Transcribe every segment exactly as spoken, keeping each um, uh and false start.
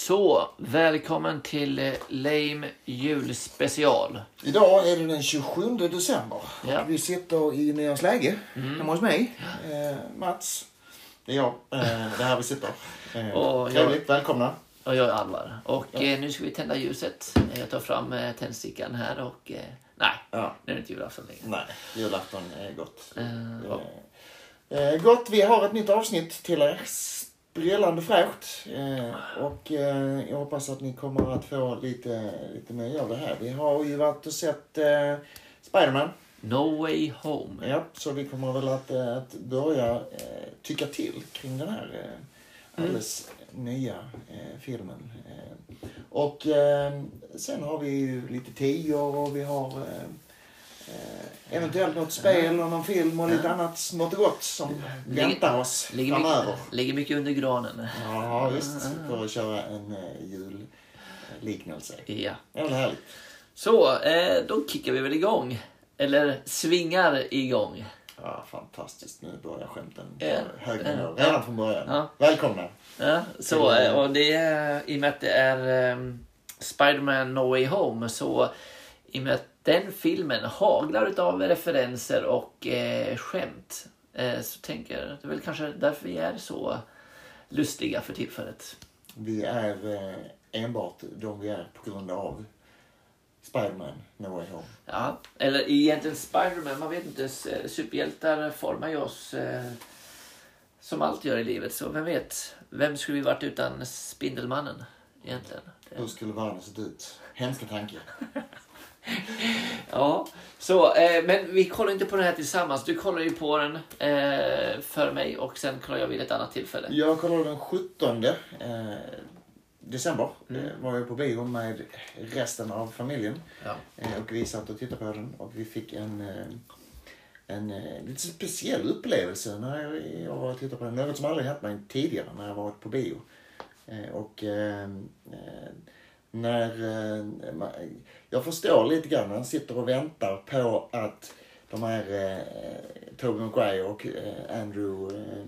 Så, välkommen till eh, Lame julspecial. Idag är det den tjugosjunde december. Ja. Vi sitter i Nyans läge Mm. hemma hos mig. Eh, Mats, det är jag. Eh, det är här vi sitter. Eh, Och trevligt, välkomna. Och jag är Alvar. Och Ja. eh, nu ska vi tända ljuset. Jag tar fram eh, tändstickan här och... Eh, nej, Ja. nu är det inte julafton längre. Nej, julafton är gott. Eh, och, Eh, gott, vi har ett nytt avsnitt till er. Sprillande fräscht. Eh, och eh, jag hoppas att ni kommer att få lite, lite mer av det här. Vi har ju varit och sett eh, Spider-Man. No Way Home. Ja, så vi kommer väl att, eh, att börja eh, tycka till kring den här eh, alldeles mm. nya eh, filmen. Eh, och eh, sen har vi ju lite tior och vi har eh, eh, eventuellt något spel och någon film och lite annat smått och gott som Ligger- väntar oss ligger, framöver. mycket, ligger mycket under granen. Ja, visst. För att köra en eh, julliknelse. Ja. Det är väl härligt. Så, eh, då kickar vi väl igång. Eller svingar igång. Ja, fantastiskt. Nu börjar skämten på Ja. hög Ja. nivå. Redan från början. Ja. Välkomna. Ja, så, eh, och det är i och med att det är um, Spider-Man No Way Home, så i och med att den filmen haglar utav referenser och eh, skämt, eh, så tänker jag att det är väl kanske därför vi är så lustiga för tillfället. Vi är eh, enbart de vi är på grund av Spider-Man No Way Home. Ja, eller egentligen Spider-Man, man vet inte, s- superhjältar formar ju oss eh, som allt gör i livet, så vem vet, vem skulle vi varit utan Spindelmannen egentligen? Det- Hur skulle världen sett ut? Hemska tankar. Ja, så, eh, men vi kollar inte på den här tillsammans. Du kollar ju på den eh, för mig och sen kollar jag vid ett annat tillfälle. Jag kollade den sjuttonde eh, december. Mm. Eh, var jag på bio med resten av familjen. Ja. Eh, och vi satt och tittade på den och vi fick en, eh, en eh, lite speciell upplevelse när jag, jag var och tittade på den. Något som aldrig hänt mig tidigare när jag varit på bio. Eh, och eh, eh, när eh, man, jag förstår lite grann när han sitter och väntar på att de här eh, Tobey Maguire och eh, Andrew eh,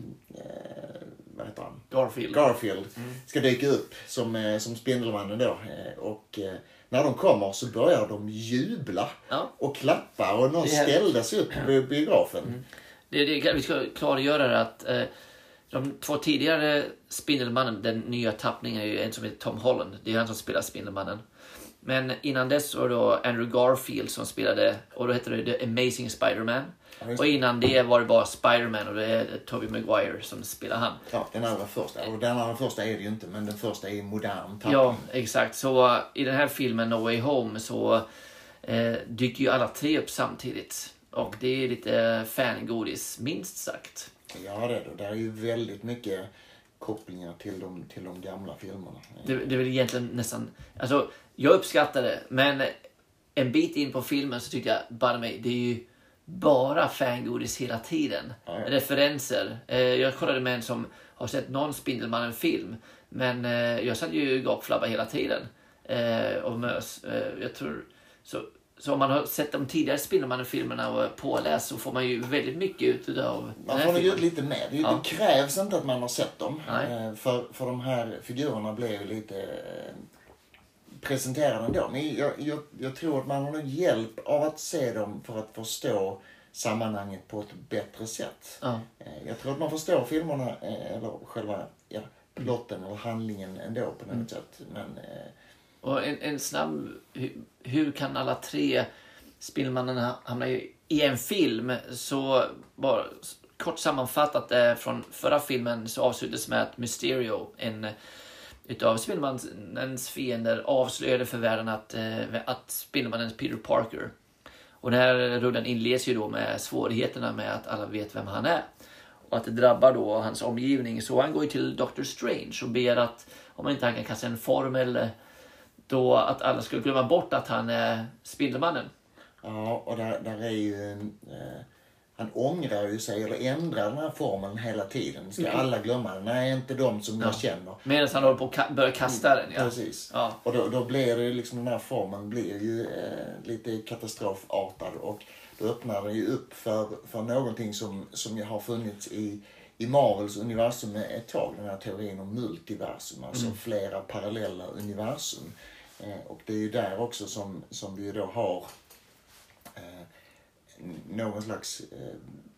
eh, vad heter han? Garfield. Garfield Mm. ska dyka upp som, eh, som Spindelmannen då. Eh, och eh, när de kommer så börjar de jubla Ja. och klappa och någon Det är- ställde sig upp på biografen. Mm. Det, det, vi ska klargöra det att eh, de två tidigare Spindelmannen, den nya tappningen är ju en som heter Tom Holland. Det är han som spelar Spindelmannen. Men innan dess var det då Andrew Garfield som spelade, och då hette det The Amazing Spider-Man. Ja, just Och det. innan det var det bara Spider-Man och det är Tobey Maguire som spelar han. Ja, den allra första. Och den allra första är det ju inte, men den första är modern tappning. Ja, exakt. Så uh, i den här filmen No Way Home så uh, dyker ju alla tre upp samtidigt. Och det är lite fangodis, minst sagt. Ja, det är det. Det är ju väldigt mycket kopplingar till de, till de gamla filmerna. Det, det är väl egentligen nästan... Alltså, jag uppskattar det, men en bit in på filmen så tyckte jag, bara mig, det är ju bara fangodis hela tiden. Ja, ja. Referenser. Eh, jag kollade med en som har sett någon Spindelmannen-film, men eh, jag satt ju gapflabba hela tiden. Eh, och mös. Eh, jag tror... Så, så om man har sett de tidigare Spindelmannen-filmerna och påläst så får man ju väldigt mycket ut av den Man här får nog filmen. ut lite mer. Det, Ja. det krävs inte att man har sett dem. Nej. Eh, För, för de här figurerna blev ju lite eh, presenterade ändå. Men jag, jag, jag tror att man har nog hjälp av att se dem för att förstå sammanhanget på ett bättre sätt. Ja. Eh, Jag tror att man förstår filmerna, eh, eller själva ja, plotten eller handlingen ändå på något Mm. sätt. Men eh, Och en, en snabb... Hur, hur kan alla tre Spindelmannen hamna i, i en film? Så bara kort sammanfattat eh, från förra filmen så avslutades med att Mysterio, en utav Spindelmannens fiender, avslöjade för världen att, eh, att Spindelmannen är Peter Parker. Och den här rullen inleds ju då med svårigheterna med att alla vet vem han är. Och att det drabbar då hans omgivning. Så han går ju till Doctor Strange och ber att, om man inte han kan kasta en formel, då att alla skulle glömma bort att han är Spindelmannen. ja, och där, där är ju en... Eh, han ångrar ju sig eller ändrar den här formen hela tiden. Ska Mm. alla glömma den? Nej, inte de som Ja. jag känner. Medan han håller på att ka- börja kasta den. Ja. Precis. Ja. Och då, då blir det ju liksom, den här formen blir ju eh, lite katastrofartad och då öppnar det ju upp för, för någonting som, som ju har funnits i, i Marvels universum ett tag, den här teorin om multiversum, alltså Mm. flera parallella universum. Eh, och det är ju där också som, som vi då har eh, någon slags eh,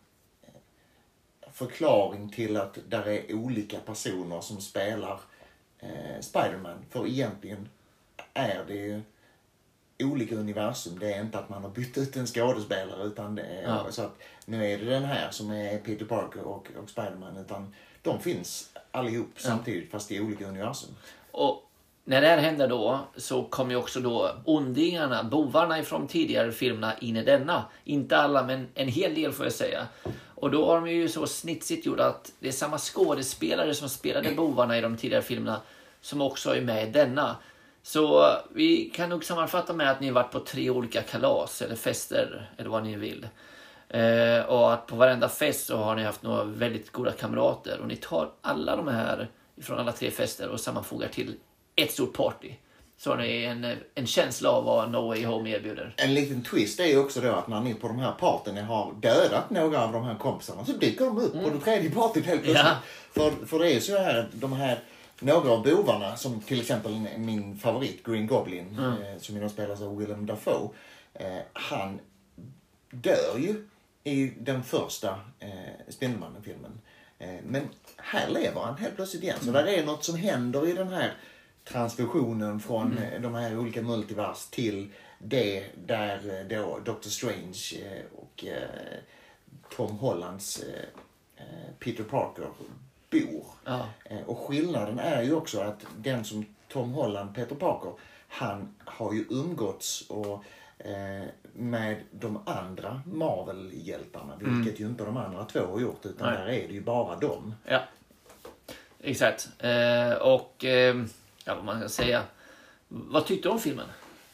förklaring till att där är olika personer som spelar eh, Spider-Man. För egentligen är det ju olika universum. Det är inte att man har bytt ut en skådespelare, utan det är Ja. så att nu är det den här som är Peter Parker och, och Spider-Man, utan de finns allihop Ja. samtidigt fast i olika universum. Och när det här händer då så kommer ju också då ondingarna, bovarna ifrån tidigare filmerna in i denna. Inte alla, men en hel del får jag säga. Och då har de ju så snitsigt gjort att det är samma skådespelare som spelade bovarna i de tidigare filmerna som också är med i denna. Så vi kan nog sammanfatta med att ni har varit på tre olika kalas eller fester eller vad ni vill. Eh, och att på varenda fest så har ni haft några väldigt goda kamrater. Och ni tar alla de här från alla tre fester och sammanfogar till ett stort party. Så har ni en, en känsla av vad No Way Home erbjuder. En liten twist är ju också då att när ni på de här parterna har dödat några av de här kompisarna så dyker de upp mm. på det tredje partyt helt plötsligt. Ja. För, för det är ju så här, de här, några av bovarna, som till exempel min favorit Green Goblin, Mm. eh, som idag spelas av Willem Dafoe, eh, han dör ju i den första eh, Spindelmannen-filmen. Eh, men här lever han helt plötsligt igen. Så mm. där är något som händer i den här transfusionen från mm. de här olika multivers till det där då Doctor Strange och Tom Hollands Peter Parker bor. Ja. Och skillnaden är ju också att den som Tom Holland, Peter Parker, han har ju umgåtts och med de andra Marvel-hjältarna, vilket mm. ju inte de andra två har gjort, utan Nej. Där är det ju bara dem. Ja, exakt. Eh, och eh, ja, vad man kan säga. Vad tyckte du om filmen?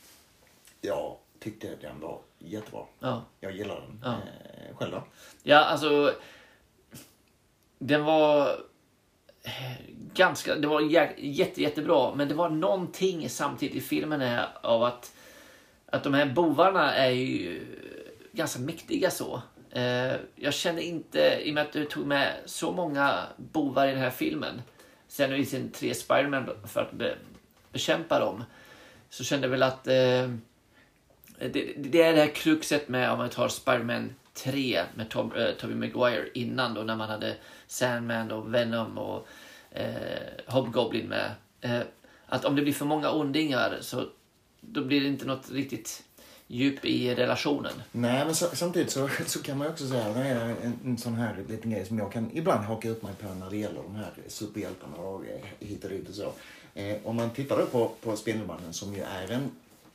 Jag tyckte den var jättebra. Ja. Jag gillar den. Ja. Eh, själv då? Ja, alltså den var ganska, det var jätte, jättebra, men det var någonting samtidigt i filmen här av att att de här bovarna är ju ganska mäktiga så. Eh, jag kände inte, i och med att du tog med så många bovar i den här filmen, sen i sin tre Spider-Man för att be, bekämpa dem, så kände jag väl att eh, det, det är det här kruxet med om man tar Spider-Man tre med Tom, eh, Tobey Maguire innan då, när man hade Sandman och Venom och eh, Hobgoblin med. Eh, att om det blir för många ondingar så då blir det inte något riktigt djup i relationen. Nej, men så, samtidigt så, så kan man också säga att det är en, en sån här liten grej som jag kan ibland haka ut mig på när det gäller de här superhjältarna och hit och dit och så. Eh, om man tittar då på, på Spindelmannen, som ju är en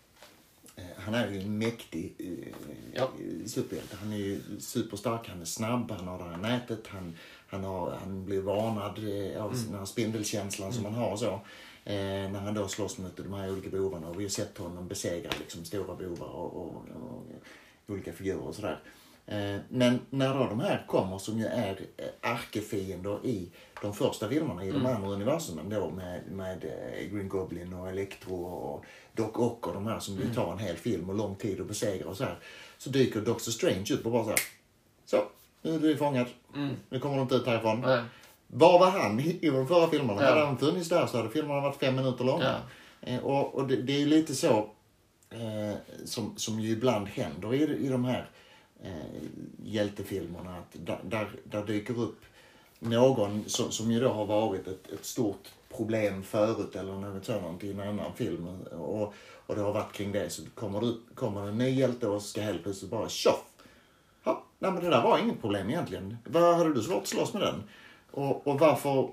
eh, han är ju en mäktig eh, ja. superhjälte. Han är ju superstark, han är snabb, han har det här nätet, han, han, har, han blir varnad eh, av mm. den här spindelkänslan mm. som han har och så. Eh, när han då slåss mot de här olika bovarna, och vi har sett honom besegra liksom stora bovar och, och, och olika figurer och sådär. Eh, men när då de här kommer, som ju är ärkefiender i de första filmerna i mm. de andra universumen då, med, med Green Goblin och Electro och Doc Ock och de här som mm. tar en hel film och lång tid att besegra och så här, så dyker Doctor Strange upp och bara så här: så, nu är du fångad, mm. nu kommer du inte ut härifrån. Mm. Var var han i de förra filmerna? Ja. Hade han funnits där så hade filmerna varit fem minuter långa. Ja. Eh, och och det, det är ju lite så eh, som, som ju ibland händer i, i de här eh, hjältefilmerna. Att där, där, där dyker upp någon som, som ju då har varit ett, ett stort problem förut eller något sådant i en annan film. Och, och det har varit kring det. Så kommer, det, kommer en ny hjälte och ska helt plötsligt bara tjoff. Ja, nej, men det där var inget problem egentligen. Vad hade du svårt att slåss med den? Och, och varför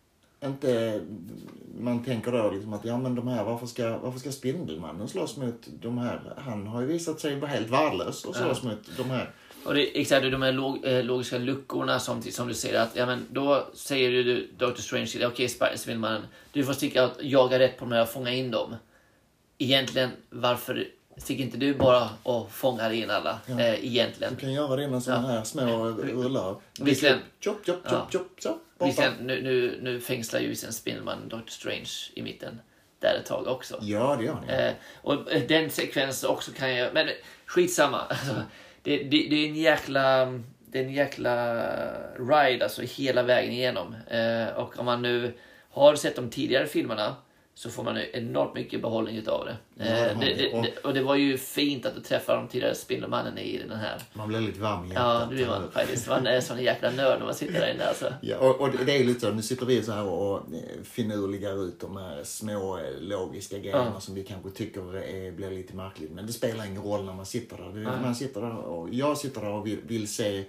inte man tänker då liksom att ja, men de här, varför ska, varför ska Spindelmannen slåss mot de här? Han har ju visat sig vara helt värdelös och slåss ja. mot de här. Och det är exakt de här log, eh, logiska luckorna som, som du säger att ja, men då säger du Doctor Strange okej, okay, Spindelmannen, du får sticka och jaga rätt på dem och fånga in dem. Egentligen, varför sticker inte du bara och fångar in alla ja. eh, egentligen? Du kan göra det med sådana ja. här små rullar. Visserligen, chop, chop, chop, chop, så. Visserligen, nu, nu, nu fängslar ju sen Spindelmannen Doctor Strange i mitten där ett tag också. Ja, det gör ni. Eh, och den sekvensen också kan jag, men skitsamma. Alltså, det, det, det är en jäkla det är en jäkla ride alltså hela vägen igenom. Eh, och om man nu har sett de tidigare filmerna så får man ju enormt mycket behållning utav det. Ja, Eh, det, det, det och, och det var ju fint att du träffade de tidigare Spindelmannen i den här. Man blir lite varm i hjärtat. Ja, det blir man faktiskt. Man är sån jäkla nörd när man sitter där inne alltså. Ja, och, och det är lite så, nu sitter vi så här och finurligar ut de här små logiska grejerna ja. som vi kanske tycker är, blir lite märkligt. Men det spelar ingen roll när man sitter där. Ja. Man sitter där och jag sitter där och vill, vill se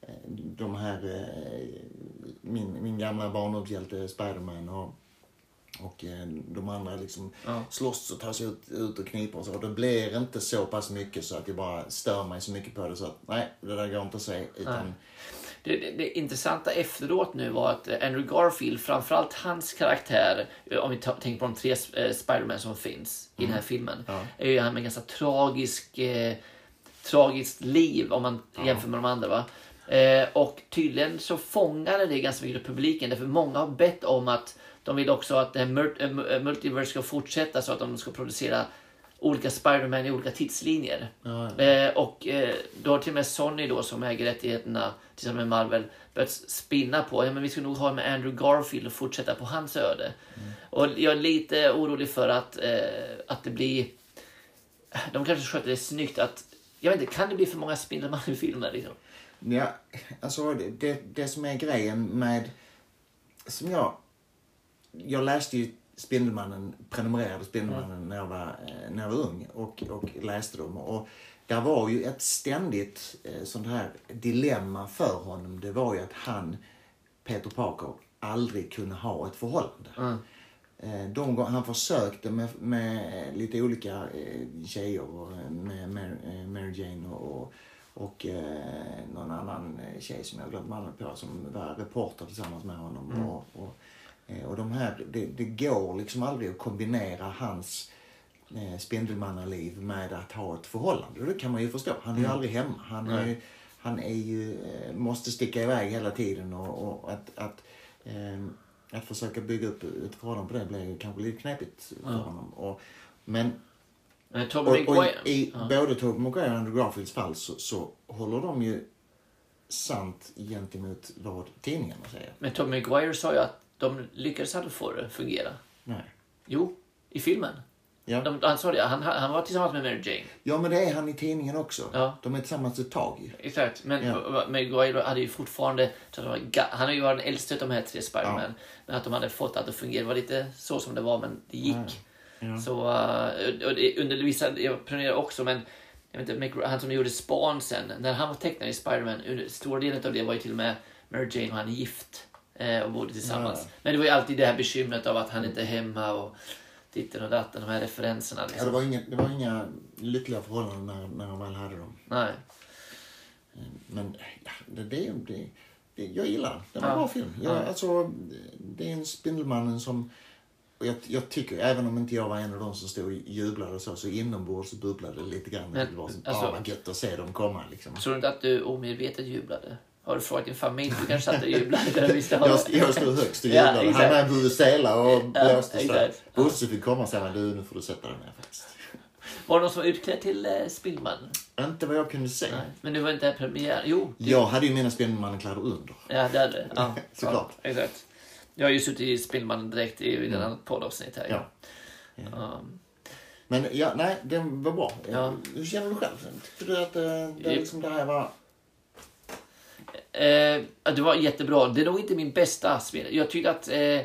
de här, min, min gamla barndomshjälte Spider-Man och Och de andra liksom ja. slåss och tar sig ut, ut och kniper och så. Och det blir inte så pass mycket så att jag bara stör mig så mycket på det. Så att nej, det där går inte att säga. Utan... Det, det, det intressanta efteråt nu var att Andrew Garfield, framförallt hans karaktär, om vi ta, tänker på de tre eh, Spider-Man som finns mm. i den här filmen, ja. är ju han med ganska tragisk, eh, tragiskt liv om man ja. jämför med de andra va. Eh, och tydligen så fångade det ganska mycket publiken. Därför många har bett om att de vill också att multiverse ska fortsätta så att de ska producera olika Spider-Man i olika tidslinjer. Ja, ja. Eh, och eh, då har till och med Sony då som äger rättigheterna tillsammans med Marvel börjat spinna på, ja men vi ska nog ha med Andrew Garfield och fortsätta på hans öde. Mm. Och jag är lite orolig för att, eh, att det blir, de kanske sköter det snyggt att, jag vet inte, kan det bli för många Spindelmannen-filmer liksom? Ja, alltså det, det, det som är grejen med, som jag Jag läste ju Spindelmannen, prenumererade Spindelmannen mm. när, jag var, när jag var ung och, och läste dem. Och där var ju ett ständigt eh, sånt här dilemma för honom. Det var ju att han, Peter Parker, aldrig kunde ha ett förhållande. Mm. Eh, de gånger han försökte med, med lite olika eh, tjejer, med, med eh, Mary Jane och, och eh, någon annan tjej som jag glömt namnet på som var reporter tillsammans med honom. Mm. Och, och, Och de här, det, det går liksom aldrig att kombinera hans eh, Spindelmannaliv med att ha ett förhållande. Och det kan man ju förstå. Han är ju mm. aldrig hemma. Han, är ju, han är ju, eh, måste sticka iväg hela tiden. Och, och att, att, eh, att försöka bygga upp ett förhållande på det blir kanske lite knepigt för mm. honom. Och, men Men och, och i ja. både Tobey Maguire och Andrew Garfields fall så, så håller de ju sant gentemot vad tidningarna säger. Men Tobey Maguire sa ju att de lyckades aldrig få det fungera. Nej. Jo, i filmen. Ja. De, han sa det, han, han var tillsammans med Mary Jane. Ja, men det är han i tidningen också. Ja. De är tillsammans ett tag ju. Exakt, men ja. Maguire hade ju fortfarande, han har ju varit den äldste av de här tre Spider-Man. Ja. Men att de hade fått att det fungera var lite så som det var, men det gick. Ja. Ja. Så, uh, och det, under vissa, jag planerar också, men jag vet inte, han som gjorde Spawn sen, när han var tecknad i Spider-Man, stora delen av det var ju till och med Mary Jane och han är gift. Och bodde tillsammans. Ja. Men det var ju alltid det här bekymret av att han inte är hemma och titten och datten, de här referenserna. Liksom. Ja, det var inga, det var inga lyckliga förhållanden när, när de väl hade dem. Nej. Men ja, det, det, det, det, jag gillar det. Det var en ja. bra film. Jag, ja. alltså, det är en Spindelmannen som, jag, jag tycker, även om inte jag var en av de som stod och jublade och så, så inombords bubblade det lite grann. Men, det var så alltså, bara gött att se dem komma. Liksom. Tror du inte att du omedvetet jublade? Har du frågat din familj? Du kanske satt och jublade. jag, jag stod högst och jublade. Ja, han med en vuvuzela och blåste ja, så. Bosse fick komma och säga, du, nu får du sätta dig ner faktiskt. Var det någon som var utklädd till eh, Spindelmannen? Inte vad jag kunde se. Nej, men du var inte premiär. Jo. Du... Jag hade ju mina Spindelmannen-kläder under. Ja, det hade ja, såklart. Ja, exakt. Jag har ju suttit i Spindelmannen direkt i den mm. poddavsnitt här. Ja. ja. Um. Men ja, nej, det var bra. Ja. Hur känner du själv? Tyckte du att det, det, liksom det här var... Eh, det var jättebra. Det är nog inte min bästa spel. Jag tycker att eh,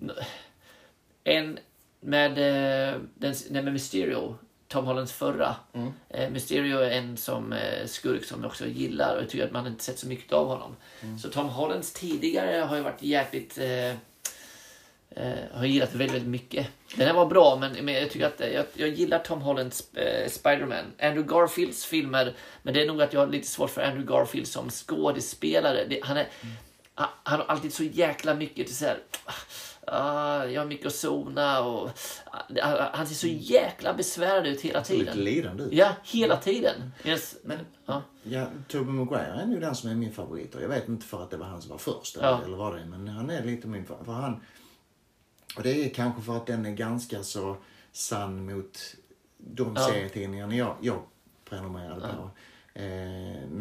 en med, eh, den, den med Mysterio, Tom Hollands förra. Mm. Eh, Mysterio är en som eh, skurk som jag också gillar och jag tycker att man inte sett så mycket av honom. Mm. Så Tom Hollands tidigare har ju varit jäkligt... Eh, Uh, har gillat väldigt, väldigt mycket. Den här var bra, men, men jag tycker att jag, jag gillar Tom Hollands uh, Spider-Man. Andrew Garfields filmer, men det är nog att jag har lite svårt för Andrew Garfield som skådespelare. Det, han, är, mm. han, han har alltid så jäkla mycket till så här, uh, jag har mycket att zona och uh, han ser så jäkla besvärad ut hela tiden. Lite lidande ut. Ja, hela tiden. Yes. Men uh. ja, Tobey Maguire är nu den som är min favorit. Jag vet inte för att det var han som var först eller, ja. eller vad det är, men han är lite min favorit. För han Och det är kanske för att den är ganska så sann mot de ja. serietidningarna jag, jag prenumererade på. Ja. Eh, men, men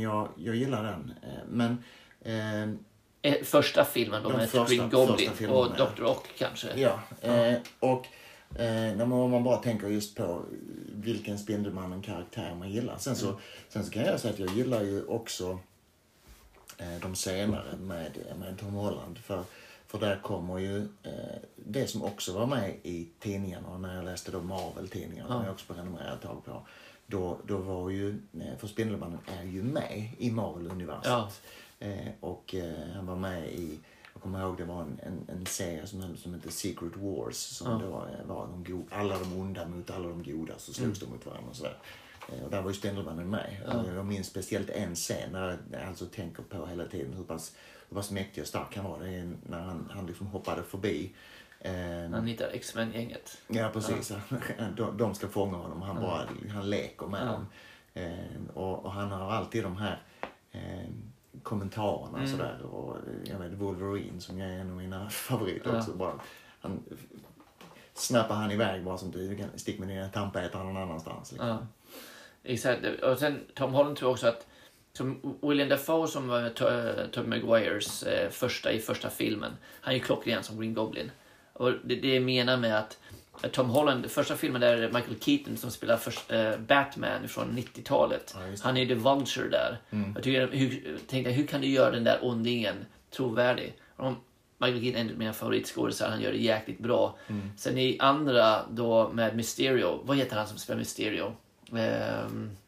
jag, jag gillar den. Men... Eh, första filmen då med första, Green Goblin och doktor Ock kanske. Ja, eh, och eh, när man, man bara tänker just på vilken Spindelmannen karaktär man gillar. Sen så, mm. sen så kan jag säga att jag gillar ju också eh, de senare med, med Tom Holland. För, för där kommer ju eh, det som också var med i tidningarna när jag läste de Marvel-tidningarna, som ja. jag också prenumererade ett tag på. Då, då var ju, för Spindelmannen är ju med i Marvel-universet. Ja. Eh, och eh, han var med i, jag kommer ihåg det var en, en, en serie som, som heter Secret Wars, som ja. då var de go- alla de onda mot alla de goda, så slogs mm. de mot varandra och sådär. Eh, och där var ju Spindelmannen med. Ja. Och jag minns speciellt en scen när jag alltså tänker på hela tiden hur pass, hur pass mäktig och stark han var. Det är när han, han liksom hoppade förbi. Eh, han hittar X-Men-gänget. Ja, precis. Ja. de, de ska fånga honom. Han, ja. bara, han leker med ja. dem. Eh, och, och han har alltid de här eh, kommentarerna mm. sådär, och jag vet Wolverine som är en av mina favoriter ja. också, bara han snappar han iväg bara som du kan sticka med dina tandpetare någon annanstans liksom. Ja. Exakt, och sen Tom Holland tror också att som William Dafoe som var Tobey Maguires eh, första i första filmen, han är ju klockren som Green Goblin, och det, det menar med att Tom Holland, första filmen där är Michael Keaton som spelar först, äh, Batman från nittiotalet. Ja, han är The Vulture där. Mm. Jag tycker, hur, tänkte, hur kan du göra den där ondingen trovärdig? Om Michael Keaton är en av mina favoritskådespelare, han gör det jäkligt bra. Mm. Sen i andra då med Mysterio, vad heter han som spelar Mysterio? Um,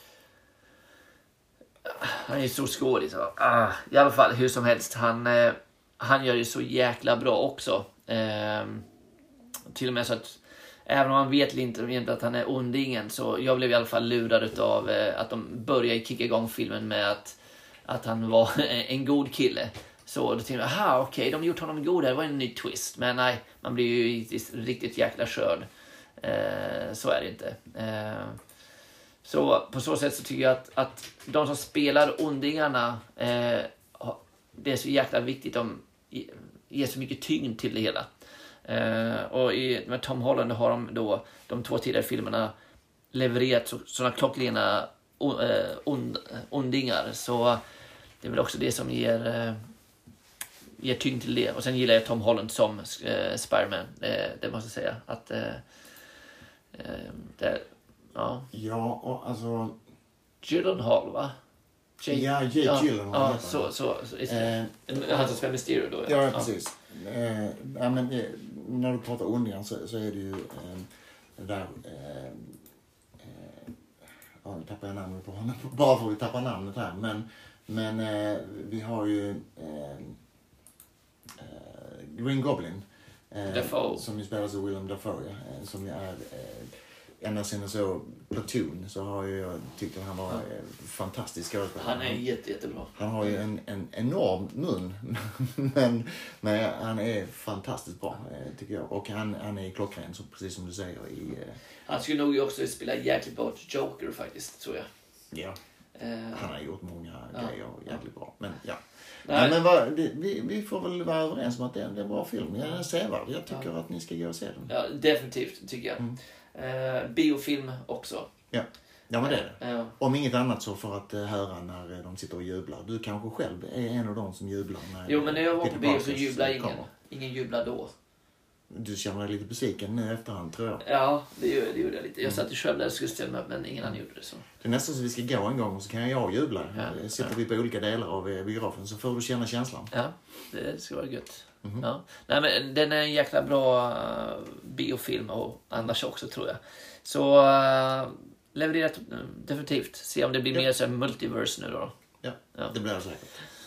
han är ju stor skådis. Ah, I alla fall, hur som helst, han, eh, han gör det så jäkla bra också. Um, Till och med så att även om man vet inte att han är ondingen, så jag blev i alla fall lurad av eh, att de började kicka igång filmen med att, att han var en god kille. Så då tänkte jag, aha okej, okay, de har gjort honom god, det var en ny twist. Men nej, man blir ju riktigt jäkla körd. Eh, så är det inte. Eh, så på så sätt så tycker jag att, att de som spelar ondingarna, eh, det är så jäkla viktigt, de ger så mycket tyngd till det hela. Uh, och i, med Tom Holland har de då de två tidigare filmerna levererat så, sådana klockrena uh, ond, ondingar, så det är väl också det som ger, uh, ger tyngd till det. Och sen gillar jag Tom Holland som uh, Spider-Man, det, det måste jag säga att uh, uh, det, ja. Ja, och alltså Gyllenhaal, va? Jake, ja, Jake ja, Gyllenhaal. Ja, så, så, så eh, han som spelar Mysterio då. Ja, ja precis. Ja. Eh, ja, men, eh, när du pratar ondingar så, så är det ju eh, där... Eh, eh, ja, nu tappar jag namnet på honom. Bara för att vi tappar namnet här. Men, men eh, vi har ju eh, eh, Green Goblin. Eh, som ju spelas av Willem Dafoe. Eh, som ju är... Eh, ända sedan så Platoon så har jag tyckt att han var ja. fantastisk skådespelare. Han är jätte, jättebra. Han har ju en, en enorm mun. men, men han är fantastiskt bra, tycker jag. Och han, han är klockren, så precis som du säger. I, han skulle nog också spela jäkligt bra Joker faktiskt, tror jag. Ja, uh, han har gjort många ja, grejer jäkligt ja. bra. Men ja. Nej. Nej, men vad, det, vi, vi får väl vara överens om att det är en bra film. Jag är sevärd. Jag tycker ja. att ni ska gå och se den. Ja, definitivt tycker jag. Mm. Uh, biofilm också. Ja, ja men det är det. Uh, Om inget annat så för att uh, höra när de sitter och jublar. Du kanske själv är en av dem som jublar. När jo, men när jag var på bio så jublade ingen. Ingen jublar då. Du känner dig lite besviken nu efterhand, tror jag. Ja, det gjorde, det gjorde jag lite. Jag satt ju själv där och skulle ställa mig upp, men ingen annan gjorde det så. Det är nästan så vi ska gå en gång och så kan jag jubla. Ja, sitter ja. vi på olika delar av biografen så får du känna känslan. Ja, det ska vara gött. Mm-hmm. Ja. Nej, men den är en jäkla bra uh, biofilm och annars också, tror jag. Så uh, levererat uh, definitivt. Se om det blir ja. mer så multiverse nu då. Ja, ja. Det blir det säkert.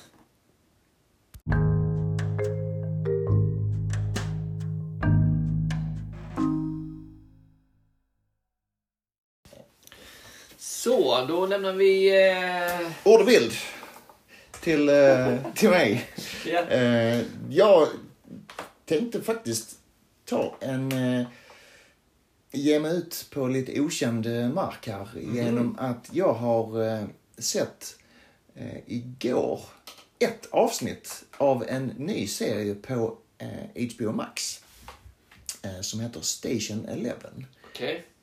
Så, då lämnar vi... Uh... Ord och bild till, uh, till mig. Yeah. Uh, jag tänkte faktiskt ta en... Uh, ge mig ut på lite okänd mark här. Mm. Genom att jag har uh, sett uh, igår ett avsnitt av en ny serie på uh, H B O Max. Uh, som heter Station Eleven. Okej. Okay.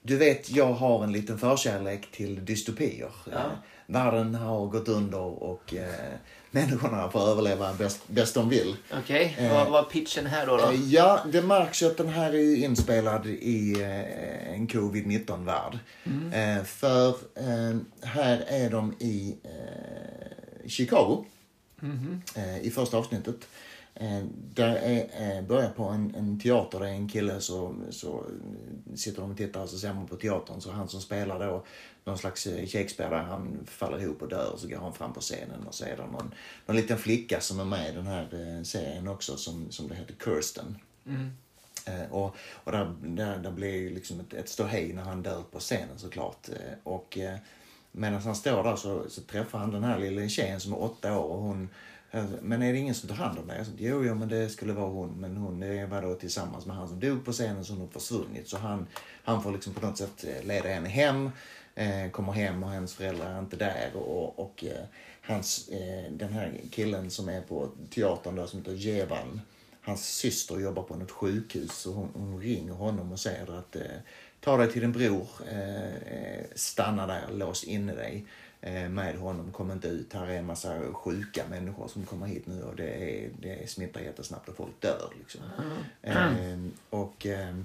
du vet, jag har en liten förkärlek till dystopier. Ja. Eh, världen har gått under och eh, människorna får överleva bäst, bäst de vill. Okej, okay. Eh, vad var pitchen här då? då? Eh, ja, det märks ju att den här är inspelad i eh, en covid nitton-värld. Mm. Eh, för eh, här är de i eh, Chicago. Mm. Eh, I första avsnittet. Eh, där är, eh, börjar på en, en teater, det är en kille så, så sitter de och tittar och så ser man på teatern, så han som spelar då någon slags Shakespeare där han faller ihop och dör, och så går han fram på scenen och så är det någon, någon liten flicka som är med i den här eh, serien också som, som det heter Kirsten. Mm. Eh, och och där, där, där blir liksom ett, ett ståhej när han dör på scenen såklart. Eh, och eh, medan han står där så, så träffar han den här lilla tjejen som är åtta år och hon. Men är det ingen som tar hand om det? Jag sa, jo, jo, men det skulle vara hon. Men hon var då tillsammans med han som dog på scenen, som har försvunnit. Så han, han får liksom på något sätt leda henne hem. Eh, kommer hem och hennes föräldrar är inte där. Och, och eh, hans, eh, den här killen som är på teatern där som heter Jevan. Hans syster jobbar på något sjukhus. Och hon, hon ringer honom och säger att eh, ta dig till din bror. Eh, stanna där, lås inne dig med honom, kom inte ut. Här är en massa sjuka människor som kommer hit nu och det, är, det smittar jättesnabbt och folk dör. Liksom. Mm. Eh, och eh,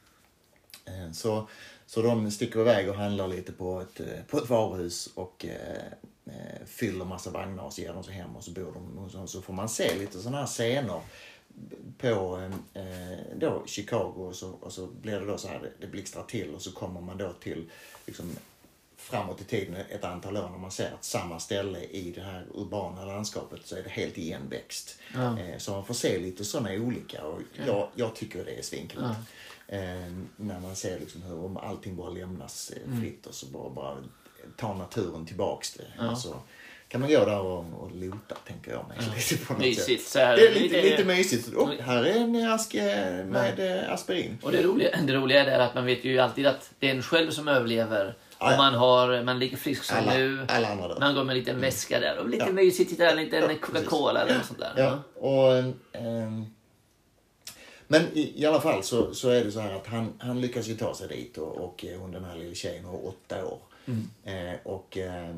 så, så de sticker iväg och handlar lite på ett, på ett varuhus och eh, fyller massa vagnar och så ger de sig hem och så bor de. Och så, så får man se lite sådana här scener på eh, då Chicago och så, och så blir det då så här, det, det blixtrar till och så kommer man då till liksom framåt i tiden ett antal år när man ser att samma ställe i det här urbana landskapet så är det helt igenväxt. Ja. Eh, så man får se lite sådana olika och ja. jag, jag tycker det är svinkligt. Ja. Eh, när man ser liksom hur om allting bara lämnas eh, mm. fritt och så bara, bara tar naturen tillbaks det. Ja. Alltså, kan man gå där och, och lota, tänker jag mig. Ja. Lite på något mysigt. Sätt. Så här, det är lite, lite, lite mysigt. Och här är en ask med ja. aspirin. Och det roliga, det roliga är att man vet ju alltid att det är en själv som överlever. Och man, har, man ligger frisk som alla, nu. Alla man går med en liten mm. väska där. Och lite ja. mysigt, titta där, lite ja, Coca-Cola eller något sånt där. Ja, och... Ähm, men i, i alla fall så, så är det så här att han, han lyckas ju ta sig dit och, och hon, den här lilla tjejen har åtta år. Mm. Eh, och eh,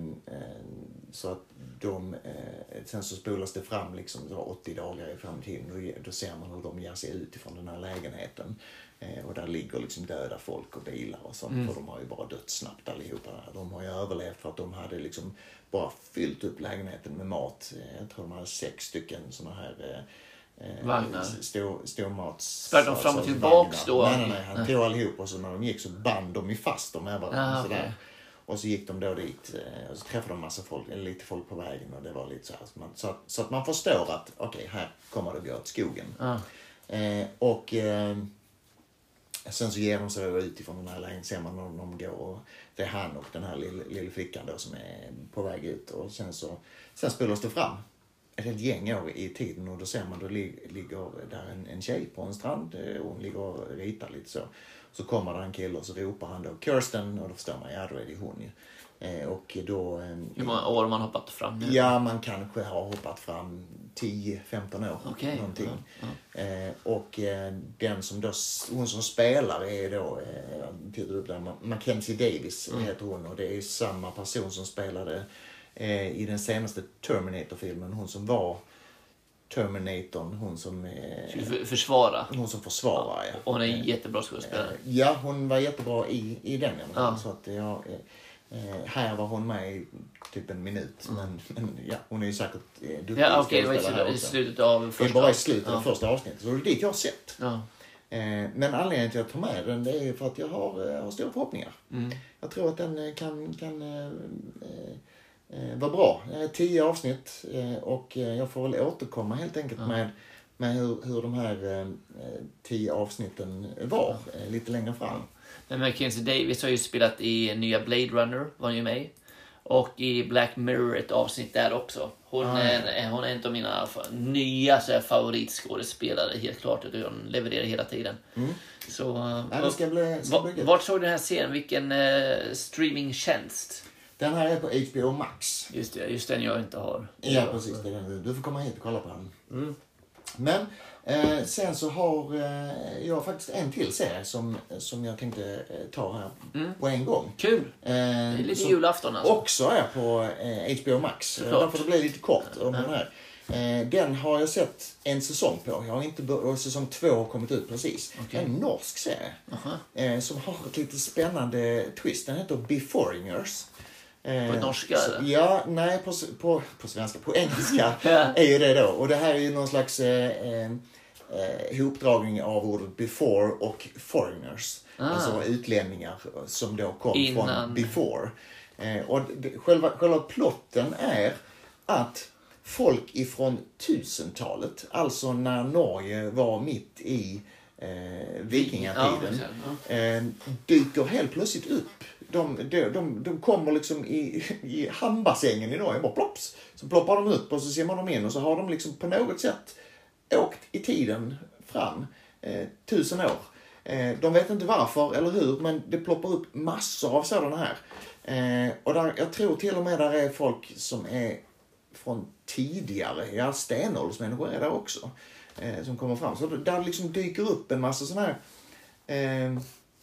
så att de eh, sen så spolas det fram liksom åttio dagar i framtiden. Då, då ser man hur de ger sig ut ifrån den här lägenheten. Eh, och där ligger liksom döda folk och bilar och sånt. Mm. För de har ju bara dött snabbt allihopa. De har ju överlevt för att de hade liksom bara fyllt upp lägenheten med mat. Jag tror de hade sex stycken såna här eh, vagnar. Stor, stormats... Sprang de fram och tillbaks då? Nej, nej, nej. Han tog allihop och så när de gick så band de ju fast dem med varandra. Ah, okay. Sådär. Och så gick de då dit och så träffade de massa folk, eller lite folk på vägen och det var lite så här. Så, man, så, så att man förstår att okej, okay, här kommer det gå åt skogen. Ah. Eh, och eh, sen så ger de sig utifrån den här lägen, ser man när de går och det är han och den här lilla, lilla flickan då som är på väg ut. Och sen så sen spelas det fram ett helt gäng år i tiden och då ser man då ligger där en, en tjej på en strand och hon ligger och ritar lite så. Så kommer det en kille och så ropar han då Kirsten och då förstår man, ja då är det hon ju. Eh, och då... Eh, Hur många år har man hoppat fram nu? Ja, man kanske har hoppat fram tio femton år. Okay. Någonting. Ja, ja. Eh, och eh, den som då, hon som spelar är då, eh, tittar upp där, Mackenzie Davis mm. heter hon och det är samma person som spelade eh, i den senaste Terminator-filmen. Hon som var Terminatorn, hon som eh, försvara. Hon som försvarar, ja. Och hon är en jättebra skådespelare. Eh, ja, hon var jättebra i, i den. Ja. Så att jag... Eh, Eh, här var hon med i typ en minut. Mm. Men, men ja, hon är ju säkert eh, duktig. Ja, okej, okay, det var i slutet av första avsnittet. Det är bara i slutet ja. av första avsnittet. Så det är dit jag har sett. Ja. Eh, men anledningen till att jag tar med den, det är för att jag har, eh, har stora förhoppningar. Mm. Jag tror att den kan, kan eh, eh, vara bra. Eh, tio avsnitt eh, och eh, jag får väl återkomma helt enkelt ja. med, med hur, hur de här eh, tio avsnitten var eh, lite längre fram. Men Mackenzie Davis har ju spelat i nya Blade Runner, var ju med. Och i Black Mirror ett avsnitt där också. Hon, ah, är, ja. hon är en av mina nya så här, favoritskådespelare, helt klart. Hon levererar hela tiden. Mm. Så, ja, det ska bli, ska v- vart såg du den här serien? Vilken uh, streamingtjänst? Den här är på H B O Max. Just det, just den jag inte har. Ja, precis. Det är den. Du får komma hit och kolla på den. Mm. Men eh, sen så har eh, jag faktiskt en till serie som, som jag tänkte eh, ta här mm. på en gång. Kul! Eh, det är lite julafton alltså. Också är på eh, H B O Max. Eh, därför det blir lite kort om mm. den här. Eh, den har jag sett en säsong på. Jag har inte bör- säsong två har kommit ut precis. Okay. En norsk serie. Uh-huh. eh, som har ett lite spännande twist. Den heter Beforeigners. Eh, på norska så, eller? Ja, nej på, på, på svenska. På engelska är ju det då. Och det här är ju någon slags eh, eh, ihopdragning av ordet before och foreigners. Ah. Alltså utlänningar som då kom Innan. från before. Eh, och det, själva, själva plotten är att folk ifrån tusentalet, alltså när Norge var mitt i eh, vikingatiden, ja, eh, dyker helt plötsligt upp. De, de, de, de kommer liksom i, i hamnbassängen i Norge, bara plops. Så ploppar de upp och så ser man dem in och så har de liksom på något sätt åkt i tiden fram eh, tusen år. Eh, de vet inte varför eller hur, men det ploppar upp massor av sådana här. Eh, och där, jag tror till och med där är folk som är från tidigare, ja stenåldersmänniskor är där också, eh, som kommer fram. Så där liksom dyker upp en massa sådana här eh,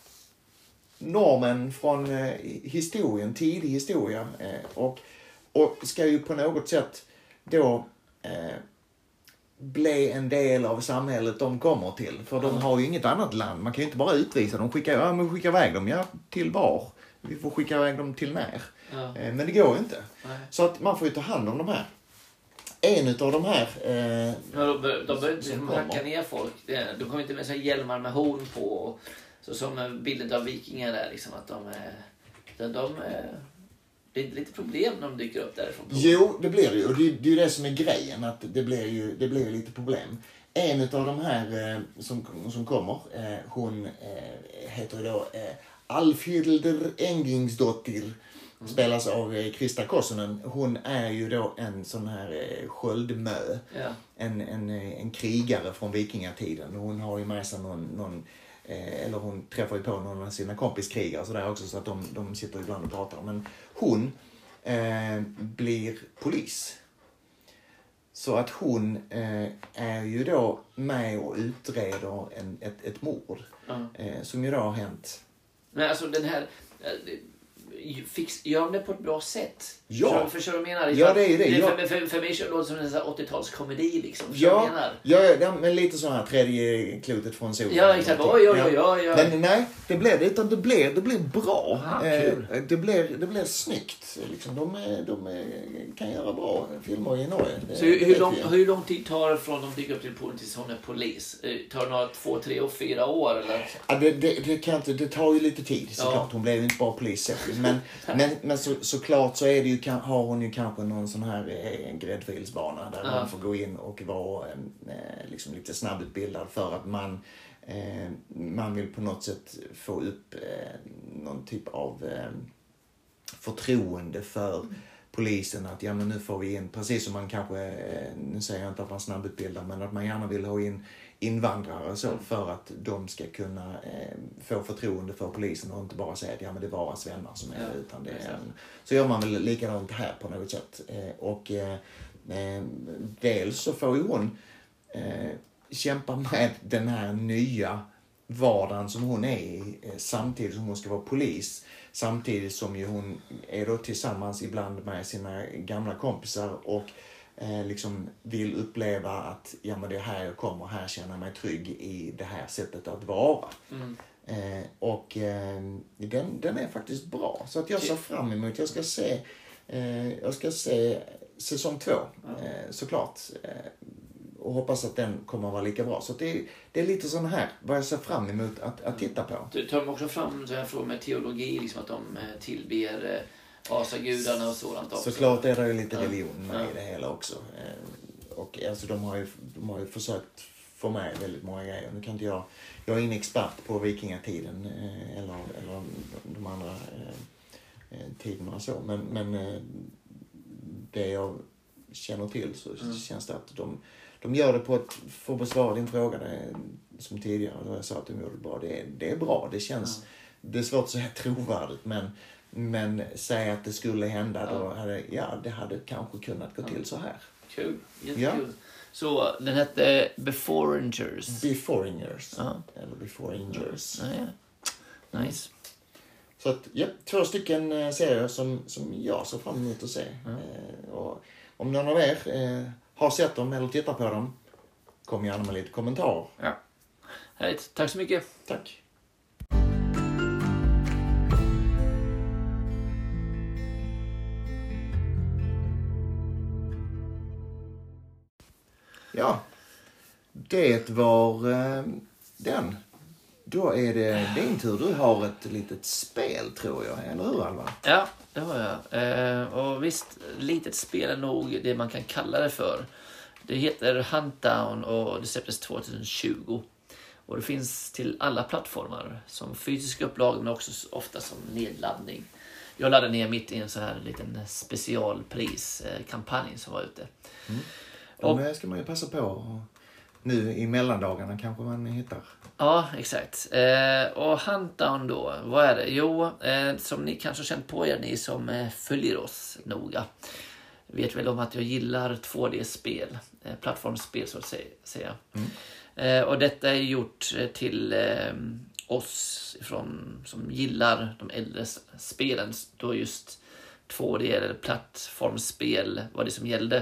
normen från eh, historien, tidig historia, eh, och, och ska ju på något sätt då eh, bli en del av samhället de kommer till. För de har ju inget annat land, man kan ju inte bara utvisa dem, skicka, ja, men skicka iväg dem, ja, till var? Vi får skicka iväg dem till när. Ja. Eh, men det går ju inte. Nej. Så att man får ju ta hand om de här. En utav de här... Eh, ja, de bör, de bör inte hacka ner folk. De kommer inte med så hjälmar med horn på. Så som bilden av vikingar där. Liksom, att de, de, de, det är lite problem när de dyker upp därifrån. Jo, det blir det ju. Och det, det är ju det som är grejen. Att det blir ju det blir lite problem. En utav de här eh, som, som kommer, eh, hon eh, heter ju då eh, Alfhilder Engingsdottir. Mm. Spelas av eh, Krista Kossonen. Hon är ju då en sån här eh, sköldmö. Ja. En, en, en krigare från vikingatiden. Hon har ju med sig någon... någon eh, eller hon träffar ju på någon av sina kompiskrigare så där också, så att de, de sitter ibland och pratar. Men hon eh, blir polis. Så att hon eh, är ju då med och utreder en, ett, ett mord. Mm. Eh, som ju då har hänt. Men alltså den här... Fix, gör de det på ett bra sätt? Ja. Förstår du vad jag menar? Ja, det är det. det ja. för, för, för mig låter det som en åttiotalskomedi liksom. Ja, ja, ja, men lite så här tredje klotet från solen. Ja, exakt. Oj, oj, oj, oj, oj. Men nej, det blir det, utan det blir, det blir bra. Aha, kul. Eh, det blir det blir snyggt. Liksom, de är, de är, kan göra bra filmer i Norge. Det, så hur, hur, lång, hur lång tid tar det från de dyker upp till polen tills hon är polis? Tar det några två, tre och fyra år eller? Ja, det, det, det kan inte, det tar ju lite tid såklart. Ja. Hon blev ju inte bara polis. Men, men, men så, såklart så är det ju, har hon ju kanske någon sån här eh, gräddfilsbana där ja. man får gå in och vara eh, liksom lite snabbutbildad för att man eh, man vill på något sätt få upp eh, någon typ av eh, förtroende för mm. polisen, att ja men nu får vi in, precis som man kanske, eh, nu säger jag inte att man snabbutbildar, men att man gärna vill ha in invandrare så, för att de ska kunna eh, få förtroende för polisen och inte bara säga att ja, men det är bara svennar som är ja, utan det är en, så gör man väl likadant här på något sätt. Eh, och eh, eh, dels så får ju hon eh, kämpa med den här nya vardagen som hon är i, eh, samtidigt som hon ska vara polis, samtidigt som ju hon är då tillsammans ibland med sina gamla kompisar och Eh, liksom vill uppleva att ja, men det är här jag kommer, här känner jag mig trygg i det här sättet att vara. Mm. Eh, och eh, den, den är faktiskt bra. Så att jag ser fram emot, jag ska se eh, jag ska se säsong två eh, såklart. Eh, och hoppas att den kommer att vara lika bra. Så det, det är lite sån här vad jag ser fram emot att, att titta på. Du tar också fram så här frågor med teologi, liksom att de tillber asagudarna och sådant också. Såklart är det ju lite religion med ja. i det hela också. Och alltså de har ju, de har ju försökt få med väldigt många grejer. Nu kan inte jag, jag är ingen expert på vikingatiden eller, eller de andra eh, tiderna så. Men, men eh, det jag känner till så mm. känns det att de, de gör det på ett, för att besvara din fråga det, som tidigare, då jag sa att de gjorde det bra. Det, det är bra, det känns, mm. det är svårt att säga trovärdigt, men Men säg att det skulle hända, ja. Då hade, ja, det hade kanske kunnat gå ja. till så här. Kul, jättekul. Ja. Så den hette Beforeingers. Beforeingers. Ja. Eller Beforeingers. Ja, ja. Nice. Så att, ja, två stycken serier som, som jag ser fram emot att se. Ja. Eh, och om någon av er eh, har sett dem eller tittar på dem, kom gärna med lite kommentarer. Ja. Härligt. Tack så mycket. Tack. Ja, det var eh, den. Då är det din tur. Du har ett litet spel, tror jag. Eller hur, Alva? Ja, det har jag. Eh, och visst, litet spel är nog det man kan kalla det för. Det heter Huntdown och det släpptes tjugohundratjugo. Och det finns till alla plattformar. Som fysisk upplaga men också ofta som nedladdning. Jag laddade ner mitt i en så här liten specialpriskampanj som var ute. Mm. Och det ska man ju passa på. Nu i mellandagarna kanske man hittar. Ja, exakt. Eh, och Huntdown då, vad är det? Jo, eh, som ni kanske känt på er, ni som eh, följer oss noga. Vet väl om att jag gillar två D-spel. Eh, plattformsspel så att säga. Mm. Eh, och detta är gjort till eh, oss från, som gillar de äldre spelen. Då just två D eller plattformsspel var det som gällde.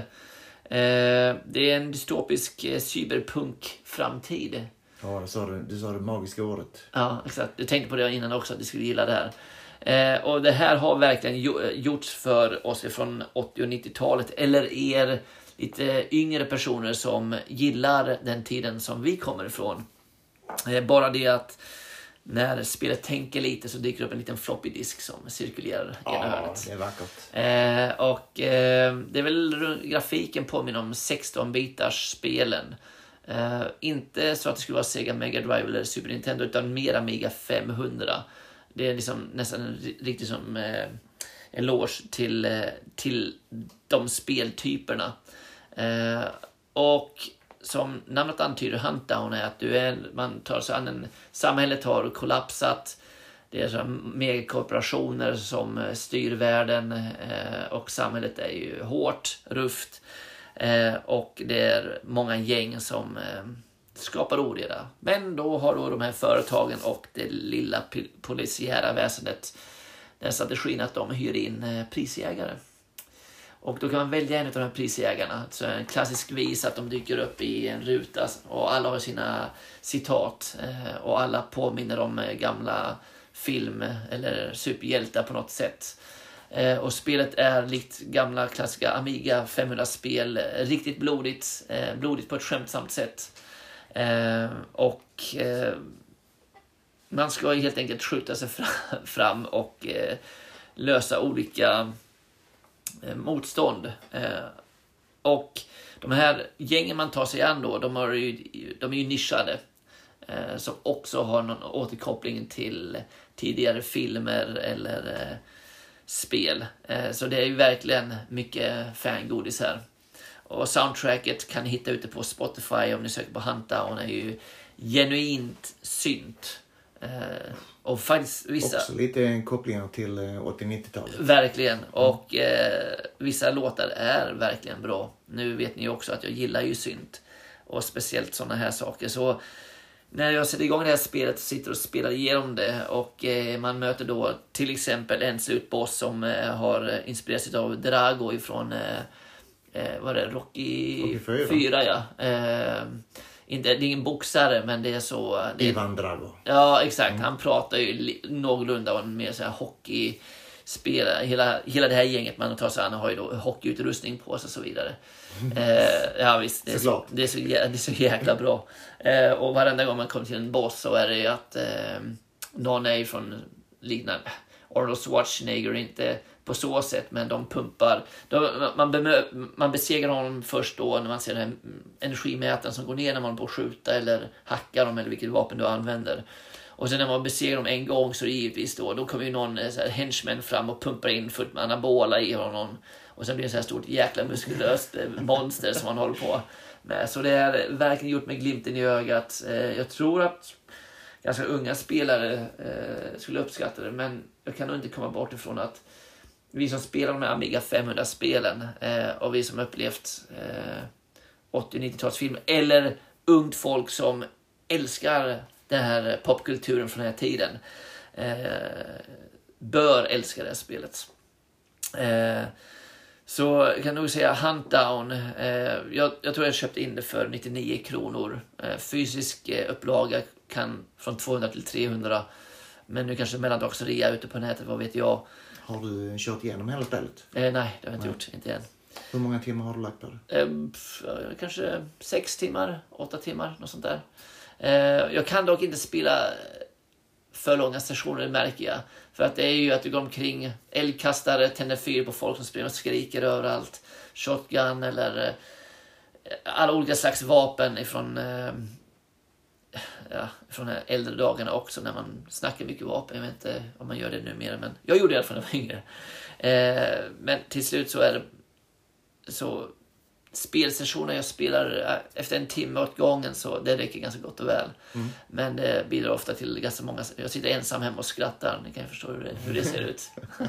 Eh, det är en dystopisk eh, cyberpunk-framtid. Ja, det sa du, du sa det magiska ordet. Ja, exakt. Jag tänkte på det innan också, att du skulle gilla det här. Eh, och det här har verkligen gjorts för oss från åttio- och nittiotalet. Eller er lite yngre personer som gillar den tiden som vi kommer ifrån. Eh, bara det att när spelet tänker lite så dyker upp en liten floppy disk som cirkulerar i ena hörnet. Ja, det är vackert. Eh, och eh, det är väl grafiken påminner om sexton-bitars spelen. Eh, inte så att det skulle vara Sega Mega Drive eller Super Nintendo, utan mer Amiga femhundra. Det är liksom nästan riktigt som eh, en eloge till, eh, till de speltyperna. Eh, och som namnet antyder, Huntdown, är att du är, man tar sig an en, samhället har kollapsat. Det är så megakorporationer som styr världen eh, och samhället är ju hårt, rufft. Eh, och det är många gäng som eh, skapar oreda. Men då har då de här företagen och det lilla polisiära väsendet den strategin att de hyr in eh, prisjägare. Och då kan man välja en av de här prisjägarna. Så en klassisk vis att de dyker upp i en ruta och alla har sina citat. Eh, och alla påminner om gamla film eller superhjältar på något sätt. Eh, och spelet är likt gamla klassiska Amiga femhundra-spel. Riktigt blodigt. Eh, blodigt på ett skämtsamt sätt. Eh, och eh, man ska helt enkelt skjuta sig fram och eh, lösa olika motstånd. Eh, och de här gängen man tar sig an då, de, har ju, de är ju nischade. Eh, som också har någon återkoppling till tidigare filmer eller eh, spel. Eh, så det är ju verkligen mycket fangodis här. Och soundtracket kan ni hitta ute på Spotify om ni söker på Huntdown. är ju genuint synt. Eh, och faktiskt vissa... Också lite kopplingar till åttio-nittiotalet. Verkligen. Och eh, vissa låtar är verkligen bra. Nu vet ni också att jag gillar ju synt. Och speciellt sådana här saker. Så när jag sätter igång det här spelet och sitter och spelar igenom det. Och eh, man möter då till exempel en slutboss som eh, har inspirerats av Drago ifrån eh, eh, vad är det? Rocky, Rocky fyra. Ja. Eh, Inte, det är ingen boxare, men det är så... Det är, Ivan Drago. Ja, exakt. Mm. Han pratar ju li, någorlunda om mer så här hockeyspelare. Hela, hela det här gänget man tar sig an har ju då hockeyutrustning på sig och så vidare. Mm. Eh, ja, visst. Det är, så, det, är så, det är så jäkla bra. Eh, och varenda gång man kommer till en boss så är det ju att eh, någon är från liknande... Arnold Schwarzenegger, inte på så sätt, men de pumpar. De, man, bemö, man besegrar honom först då när man ser den här energimätaren som går ner när man på att skjuta eller hackar dem eller vilket vapen du använder. Och sen när man besegrar dem en gång så är det givetvis då, då kommer ju någon så här, henchman fram och pumpar in fullt med anabola i honom. Och sen blir det så här stort jäkla muskulöst monster som man håller på med. Så det är verkligen gjort med glimten i ögat. Jag tror att ganska unga spelare eh, skulle uppskatta det, men jag kan nog inte komma bort ifrån att vi som spelar de här Amiga femhundra-spelen eh, och vi som upplevt eh, åttio- och nittio-talsfilm eller ungt folk som älskar den här popkulturen från den här tiden eh, bör älska det här spelet. Eh, så jag kan nog säga Huntdown. Eh, jag, jag tror jag köpte in det för nittionio kronor. Eh, fysisk eh, upplaga kan från tvåhundra till trehundra. Men nu kanske mellandagsrea ute på nätet, vad vet jag. Har du kört igenom hela spelet? Eh, nej, det har jag inte nej. gjort. Inte än. Hur många timmar har du lagt på det? Eh, pff, kanske sex timmar, åtta timmar, något sånt där. Eh, jag kan dock inte spela för långa sessioner, märker jag. För att det är ju att du går omkring eldkastare, tänder fyr på folk som springer och skriker överallt. Shotgun eller eh, alla olika slags vapen ifrån, eh, ja, från de äldre dagarna också när man snackar mycket vapen. Jag vet inte om man gör det nu mer, men jag gjorde det i alla fall när jag var yngre. Eh, men till slut så är det så spelsessioner jag spelar efter en timme åt gången, så det räcker ganska gott och väl. Mm. Men det bidrar ofta till ganska många. Jag sitter ensam hemma och skrattar. Ni kan ju förstå hur det, hur det ser ut.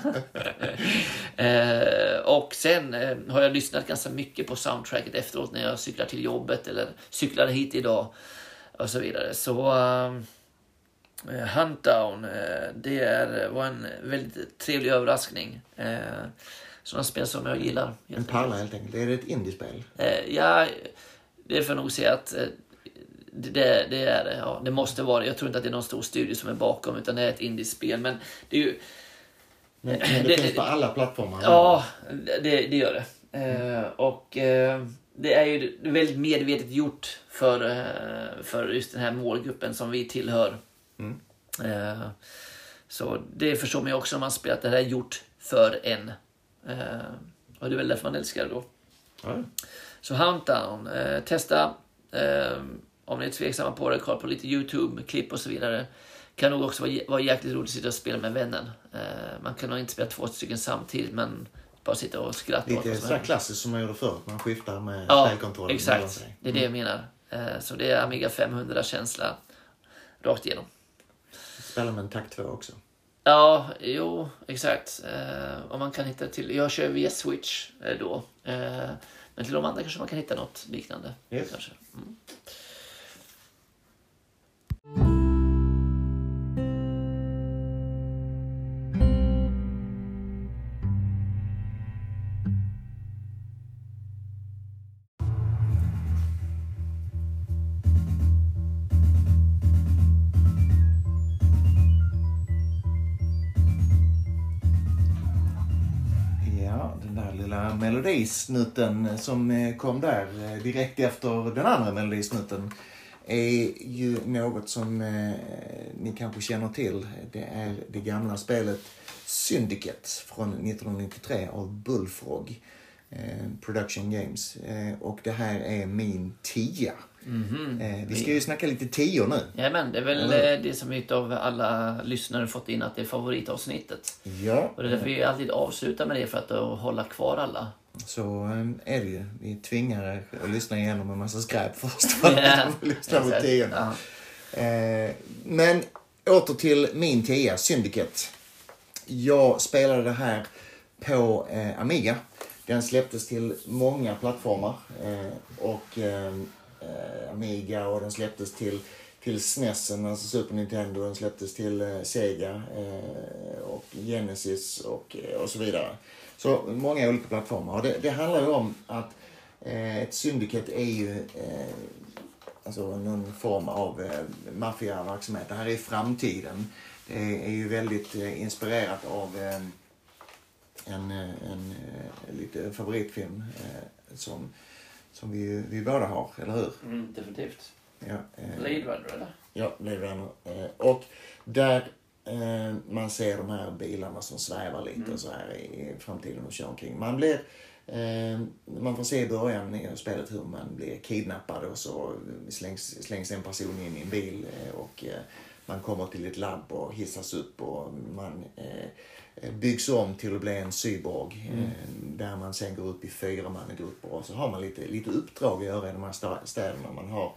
eh, och sen eh, har jag lyssnat ganska mycket på soundtracket efteråt när jag cyklar till jobbet eller cyklar hit idag och så vidare. Så uh, Huntdown, eh, det är, var en väldigt trevlig överraskning. Eh, Sådana spel som jag gillar. En pärla helt enkelt. Är det ett indiespel? Eh, ja, det får nog säga att eh, det, det är det. Ja, det måste vara det. Jag tror inte att det är någon stor studio som är bakom, utan det är ett indiespel. Men det är ju... Men, men det, det finns på alla plattformar? Ja, det, det gör det. Eh, och eh, det är ju väldigt medvetet gjort för, eh, för just den här målgruppen som vi tillhör. Mm. Eh, så det förstår man ju också om man spelar att det här är gjort för en. Uh, och det är väl därför man älskar det då. Mm. Så Huntdown, uh, testa uh, om ni är tveksamma på det, kolla på lite YouTube-klipp och så vidare. Kan nog också vara, vara jäkligt roligt att sitta och spela med vännen. Uh, man kan nog inte spela två stycken samtidigt, men bara sitta och skratta. Lite så klassiskt som man gjorde förr, man skiftar med ja, spelkontrollen. Exakt, det är det jag menar. Uh, så det är Amiga femhundra-känsla rakt igenom. Spelar med en takt två också. Ja, jo, exakt. Eh, om man kan hitta till... Jag kör via Switch eh, då. Eh, men till de andra kanske man kan hitta något liknande. Yes. Kanske. Mm. Melodisnutten som kom där direkt efter den andra melodisnutten är ju något som eh, ni kanske känner till. Det är det gamla spelet Syndicate från nittonhundranittiotre av Bullfrog eh, Production Games. Eh, och det här är min tia. Mm-hmm. Eh, vi ska ju snacka lite tio nu. Ja, men det är väl Eller? det som utav alla lyssnare fått in att det är favoritavsnittet. Ja. Och det är därför vi alltid avslutar med det, för att hålla kvar alla. Så är det ju. Vi tvingar att lyssna igenom en massa skräp först. För yeah. att lyssna på tio. Eh, men åter till min tia, Syndicate. Jag spelade det här på eh, Amiga. Den släpptes till många plattformar. Eh, och eh, Amiga, och den släpptes till, till S N E S, alltså Super Nintendo. Den släpptes till eh, Sega eh, och Genesis och, och så vidare. Så många olika plattformar. Och det, det handlar ju om att eh, ett Syndicate är ju eh, alltså någon form av eh, maffiaverksamhet. Det här är framtiden. Det är, är ju väldigt eh, inspirerat av eh, en, en, en lite favoritfilm eh, som, som vi, vi båda har, eller hur? Mm, definitivt. Ja, eh, Blade Runner, eller? Ja, Blade Runner. Eh, och där eh, man ser de här bilarna som svävar lite mm. så här i framtiden och kör omkring. Man blir eh, man får se i början i spelet hur man blir kidnappad, och så slängs, slängs en person in i en bil eh, och eh, man kommer till ett labb och hissas upp, och man eh, byggs om till att bli en cyborg mm. eh, där man sen går upp i fyra man i grupper, och så har man lite, lite uppdrag att göra i de här städerna. Man har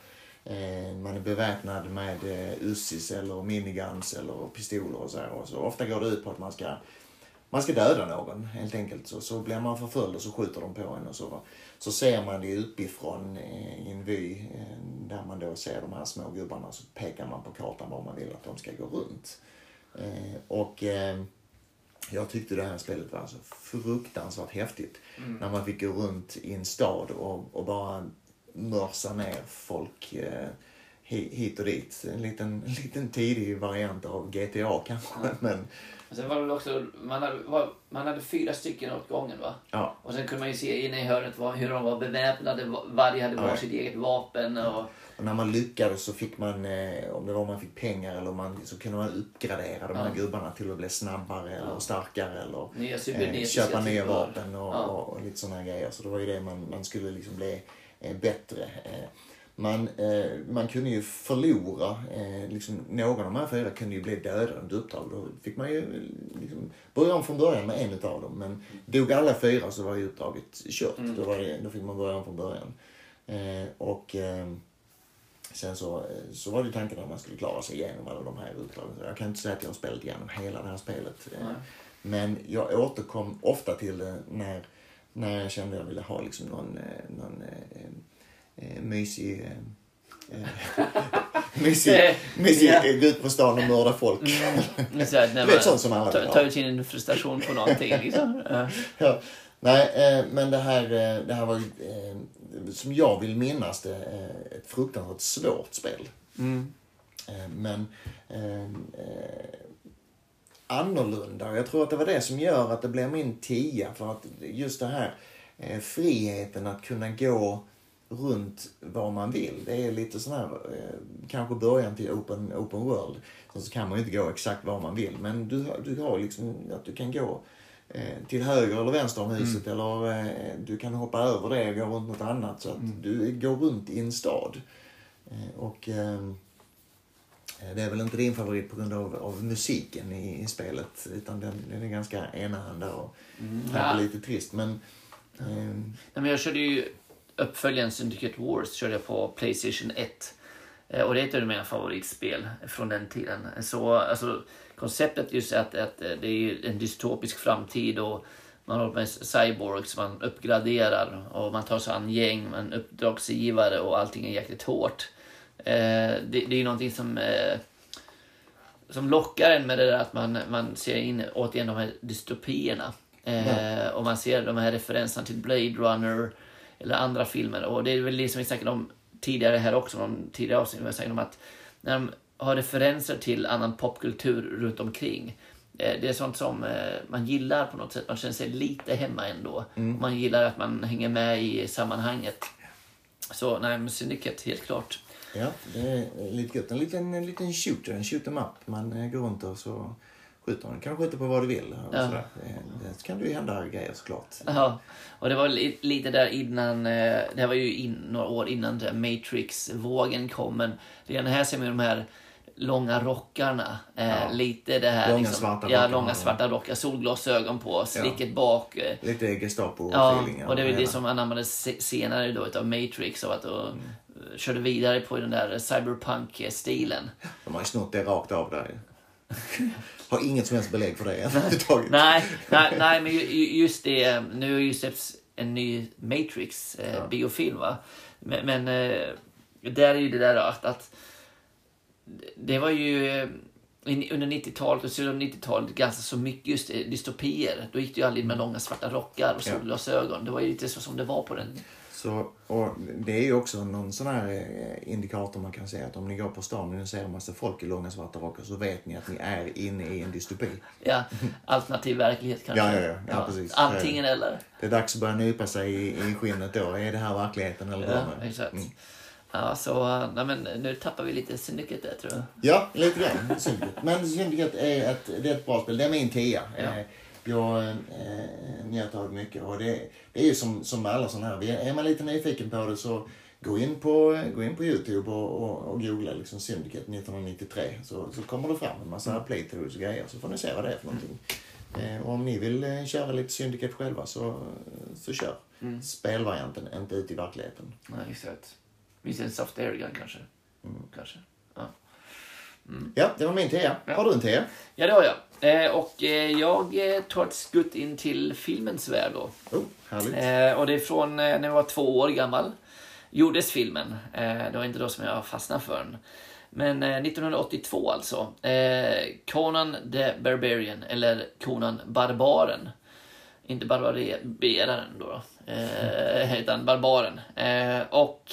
Eh, man är beväpnad med eh, Ussis eller miniguns eller pistoler och så här. Och så ofta går det ut på att man ska, man ska döda någon helt enkelt. Så, så blir man förföljd och så skjuter de på en och så. Så ser man det uppifrån eh, i en vy eh, där man då ser de här små gubbarna, så pekar man på kartan var man vill att de ska gå runt. Eh, och eh, jag tyckte det här spelet var så fruktansvärt häftigt. Mm. När man fick gå runt i en stad och, och bara mörsa ner folk eh, hit och dit. En liten, en liten tidig variant av G T A kanske. Mm. Men och sen var det också, man hade, var, man hade fyra stycken åt gången, va? Ja. Och sen kunde man ju se inne i hörnet var, hur de var beväpnade, varje hade var ja. sitt eget vapen. Och... och när man lyckades så fick man, eh, om det var man fick pengar eller man, så kunde man uppgradera de här ja. gubbarna till att bli snabbare ja. eller starkare eller nya eh, köpa nya vapen och, ja. och, och lite sådana grejer. Så det var ju det man, man skulle liksom bli eh, bättre. Eh, Man, eh, man kunde ju förlora, eh, liksom, någon av de här fyra kunde ju bli döda under uppdrag. Då fick man ju liksom, börja om från början med en av dem. Men dog alla fyra så var ju uppdraget kört. Mm. Då, var det, då fick man börja om från början. Eh, och eh, sen så, så var det tanken att man skulle klara sig igenom alla de här uppdragen. Jag kan inte säga att jag har spelat igenom hela det här spelet. Eh, men jag återkom ofta till det när, när jag kände att jag ville ha liksom någon... någon eh, Eh, mysig eh, mysig, mysig yeah. gå ut på stan och mörda folk. Mm. Så, du vet sånt som alla ta, ta ut sin frustration på någonting liksom. uh. ja. Nej, eh, men det här, det här var eh, som jag vill minnas det, eh, ett fruktansvärt svårt spel. Mm. Eh, men eh, annorlunda. Jag tror att det var det som gör att det blev min tia, för att just det här eh, friheten att kunna gå runt vad man vill. Det är lite sån här, eh, kanske början till open, open world. Så kan man ju inte gå exakt vad man vill. Men du, du har liksom att du kan gå eh, till höger eller vänster om huset. Mm. Eller eh, du kan hoppa över det och gå runt något annat. Så att mm. du går runt i en stad. Eh, och eh, det är väl inte din favorit på grund av, av musiken i, i spelet. Utan den, den är ganska enahanda och mm. ja. lite trist. Men, eh, Nej, men jag körde ju uppföljaren Syndicate Wars körde jag på PlayStation ett. Och det är ett av mina favoritspel från den tiden. Så alltså, konceptet just är att, att det är en dystopisk framtid och man håller med cyborgs, man uppgraderar och man tar sig an gäng, man uppdragsgivare och allting är jäkligt hårt. Det, det är ju någonting som, som lockar en med det där att man, man ser in återigen de här dystopierna. Mm. Och man ser de här referenserna till Blade Runner eller andra filmer. Och det är väl det som vi snackade om tidigare här också, de tidigare avsnitt vi snackade om att när de har referenser till annan popkultur runt omkring. Det är sånt som man gillar på något sätt. Man känner sig lite hemma ändå. Mm. Man gillar att man hänger med i sammanhanget. Så nej, men Syndicate helt klart. Ja, det är lite gött. En liten, en liten shooter, en shoot 'em up. Man går runt och så skjuter man. Kan skjuta på vad du vill. Och ja. sådär. Det kan ju hända grejer såklart. Ja, och det var lite där innan, det här var ju in, några år innan Matrix-vågen kom. Men redan här ser man de här långa rockarna. Ja. Lite det här. Långa liksom, svarta ja, rockar. långa svarta rockar. Solglasögon på, slicket ja. bak. Lite Gestapo ja, feelingar. Och det är väl det som anammades senare då av Matrix. Och att då mm. körde vidare på den där cyberpunk-stilen. De har ju snott det rakt av där. Har inget som helst belägg för det. nej, nej, nej, men just det. Nu har ju släppts en ny Matrix eh, ja. biofilm, va? Men, men eh, där är ju det där att, att det var ju eh, under nittiotalet och slutet av nittiotalet ganska så mycket just eh, dystopier. Då gick det ju aldrig med långa svarta rockar och solglasögon. Det var ju lite så som det var på den. Så, och det är ju också någon sån här indikator man kan säga att om ni går på stan och ni ser en massa folk i långa svarta rockar så vet ni att ni är inne i en dystopi. Ja, alternativ verklighet kanske. Ja, ja, ja, ja, ja precis. Antingen eller. Det är dags att börja nypa sig i, i skinnet då. Är det här verkligheten eller ja, vad? Exakt. Mm. Ja, så nej, men nu tappar vi lite Syndicate där, tror jag. Ja, lite grann. Syndicate. Men Syndicate är ett, det är ett bra spel. Det är min tia. Ja. Jag eh, njöt mycket och det, det är ju som, som med alla sådana här. Är man lite nyfiken på det så gå in på, gå in på YouTube och, och, och googla liksom Syndicate nittonhundranittiotre så, så kommer det fram en massa mm. playthroughs och grejer så får ni se vad det är för någonting. Eh, och om ni vill eh, köra lite Syndicate själva så, så kör. Mm. Spelvarianten, inte ut i verkligheten. Nej, exakt. Visst är en soft air gun kanske? Mm. Kanske. Ja. Mm. Ja, det var min tea. Ja. Har du en tea? Ja, det har jag. Eh, och eh, jag eh, tar ett skutt in till filmens värld då. Oh, härligt. Eh, och det är från eh, när jag var två år gammal. Gjordes filmen. Eh, det var inte då som jag fastnade för den. Men eh, nittonhundraåttiotvå alltså. Eh, Conan the Barbarian. Eller Conan Barbaren. Inte barbareraren då. då. Eh, utan Barbaren. Eh, och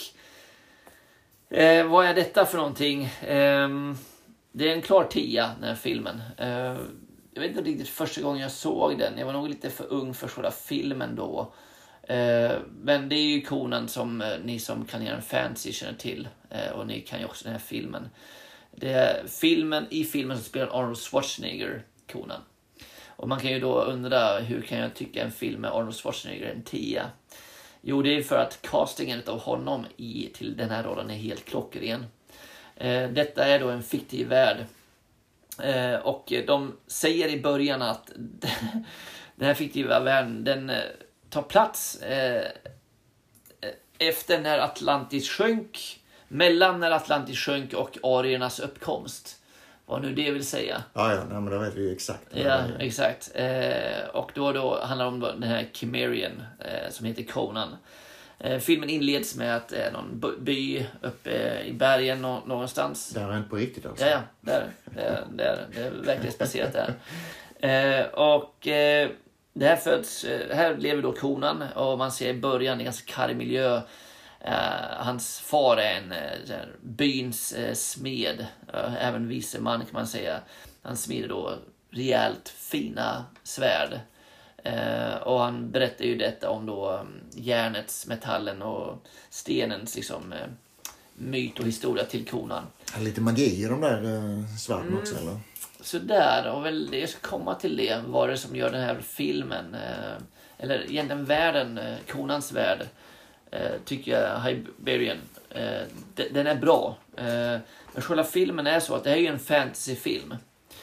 eh, vad är detta för någonting? Eh, det är en klar tia, den här filmen. Eh, jag vet inte riktigt första gången jag såg den. Jag var nog lite för ung för själva filmen då. Eh, men det är ju Conan som eh, ni som kan göra en fantasy känner till. Eh, och ni kan ju också den här filmen. Det är filmen, i filmen så spelar Arnold Schwarzenegger Conan. Och man kan ju då undra, hur kan jag tycka en film med Arnold Schwarzenegger en tia? Jo, det är för att castingen av honom i, till den här rollen är helt klockren. Eh, detta är då en fiktiv värld. Eh, och de säger i början att den här fiktiva världen, den eh, tar plats eh, efter när Atlantis sjönk, mellan när Atlantis sjönk och ariernas uppkomst. Vad nu det vill säga. Ja, ja, nej, men då vet vi ju exakt. Ja, exakt. Eh, och då, då handlar det om den här Cimmerian eh, som heter Conan. Eh, filmen inleds med att eh, någon by uppe eh, i bergen nå- någonstans. Det har hänt på riktigt alltså. Ja, ja, där. Det är, det är, det är verkligen speciellt där. Eh, och eh, det här föds, eh, här lever då Conan och man ser i början en ganska karg miljö. Uh, hans far är en uh, byns uh, smed, uh, även vice man kan man säga. Han smider då rejält fina svärd. Uh, och han berättar ju detta om då um, järnets, metallen och stenens liksom, uh, myt och historia till Conan. Lite magi i de där uh, svärden mm. också, eller? Så där, och väl, jag ska komma till det. Vad är det som gör den här filmen, uh, eller egentligen världen, uh, Conans värld, Uh, tycker jag Hyperion uh, d- den är bra, uh, men själva filmen är så att det är ju en fantasyfilm,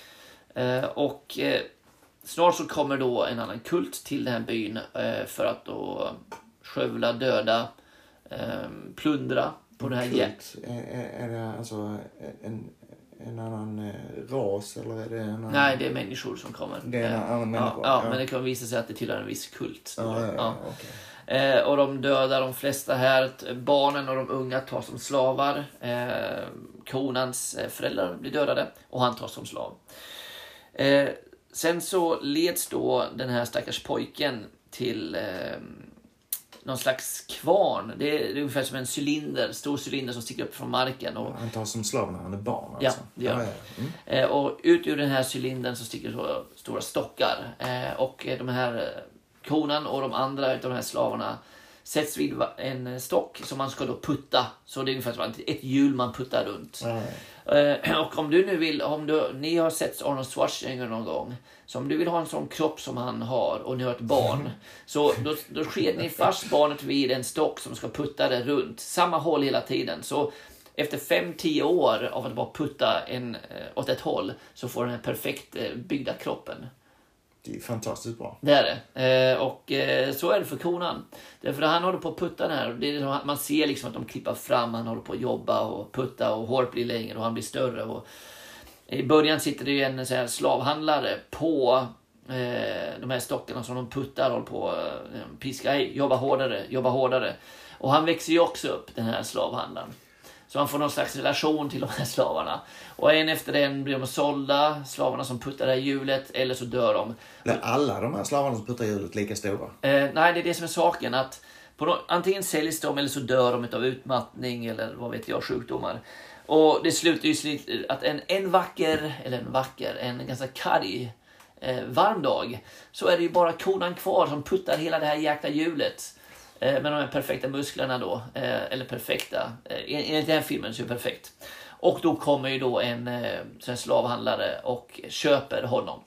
uh, och uh, snart så kommer då en annan kult till den här byn uh, för att då skövla, döda, uh, plundra på en det här kult? Är, är det alltså en, en annan ras eller är det en annan... Nej, det är människor som kommer. Det är en annan människa. Ja, ja, ja, men det kan visa sig att det tillhör en viss kult. Ja, ja, ja, ja. Okay. Eh, och de dödar de flesta här. Barnen och de unga tas som slavar. Eh, Conans eh, föräldrar blir dödade och han tas som slav. Eh, sen så leds då den här stackars pojken till eh, någon slags kvarn. Det är, det är ungefär som en cylinder, stor cylinder som sticker upp från marken. Och, han tas som slav när han är barn alltså. Ja, det gör han. Ja, ja. Mm. Eh, och ut ur den här cylindern så sticker så stora stockar. Eh, och de här Conan och de andra av de här slavarna sätts vid en stock som man ska då putta. Så det är ungefär som ett hjul man puttar runt. Mm. Och om du nu vill, om du, ni har sett Arnold Schwarzenegger någon gång. Så om du vill ha en sån kropp som han har och ni har ett barn. Mm. Så då, då sker ni fast barnet vid en stock som ska putta det runt. Samma håll hela tiden. Så efter fem till tio år av att bara putta en, åt ett håll så får den här perfekt byggda kroppen. Det är fantastiskt bra. Det är det. Eh, och eh, så är det för Conan. Därför att han håller på att putta den här. Det är, man ser liksom att de klippar fram. Han håller på att jobba och putta och håret blir längre och han blir större. Och i början sitter det ju en så här slavhandlare på eh, de här stockarna som de puttar. Håller på eh, piska. Hej, jobba hårdare, jobba hårdare. Och han växer ju också upp, den här slavhandlaren. Så han får någon slags relation till de här slavarna. Och en efter en blir de sålda, slavarna som puttar det här hjulet, eller så dör de. Är alla de här slavarna som puttar hjulet lika stora? Eh, nej, det är det som är saken. Att på no- antingen säljs de eller så dör de av utmattning eller vad vet jag, sjukdomar. Och det slutar ju slut att en, en vacker, eller en vacker, en ganska karg, eh, varm dag. Så är det ju bara Conan kvar som puttar hela det här jäkla hjulet. Med de här perfekta musklerna då. Eller perfekta. Enligt den här filmen så är det perfekt. Och då kommer ju då en, en slavhandlare och köper honom.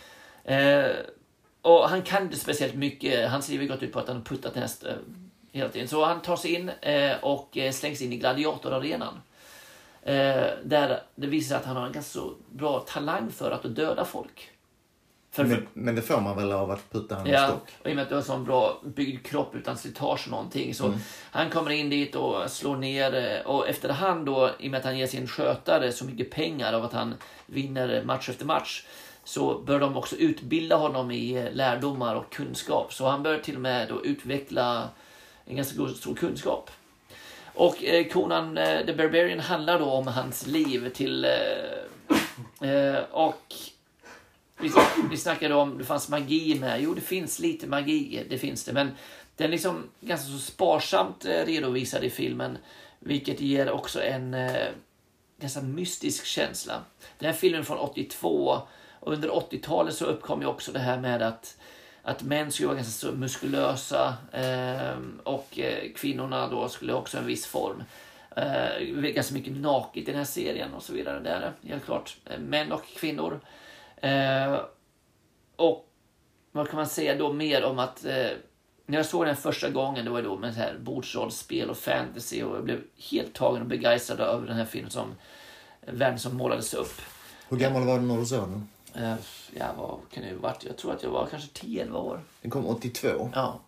Och han kan inte speciellt mycket. Hans liv har gått ut på att han har puttat näst hela tiden. Så han tar sig in och slängs in i gladiatorarenan. Där det visar sig att han har en ganska så bra talang för att döda folk. För, men, för, men det får man väl av att putta en ja, stock. och i och med att du har en sån bra byggd kropp utan slitage och någonting. Så mm. han kommer in dit och slår ner. Och efterhand då, i och med att han ger sin skötare så mycket pengar av att han vinner match efter match, så bör de också utbilda honom i lärdomar och kunskap. Så han bör till och med då utveckla en ganska stor kunskap. Och eh, Conan eh, the Barbarian handlar då om hans liv till... Eh, eh, och vi, vi snackade om det fanns magi med. Jo, det finns lite magi, det finns det. Men den är liksom ganska så sparsamt eh, redovisad i filmen. Vilket ger också en eh, ganska mystisk känsla. Den här filmen från åttiotvå... Och under åttiotalet så uppkom ju också det här med att, att män skulle vara ganska så muskulösa eh, och eh, kvinnorna då skulle också ha en viss form. Eh, ganska mycket naket i den här serien och så vidare. Det är det, helt klart. Eh, män och kvinnor. Eh, och vad kan man säga då mer om att eh, när jag såg den första gången, det var då med så här bordsrollspel och fantasy, och jag blev helt tagen och begeistrad över den här filmen som världen som målades upp. Hur gammal var du när du såg den? Uh, ja, vad kan det ha varit? Jag tror att jag var kanske tio elva år. Den kom åttiotvå. Ja.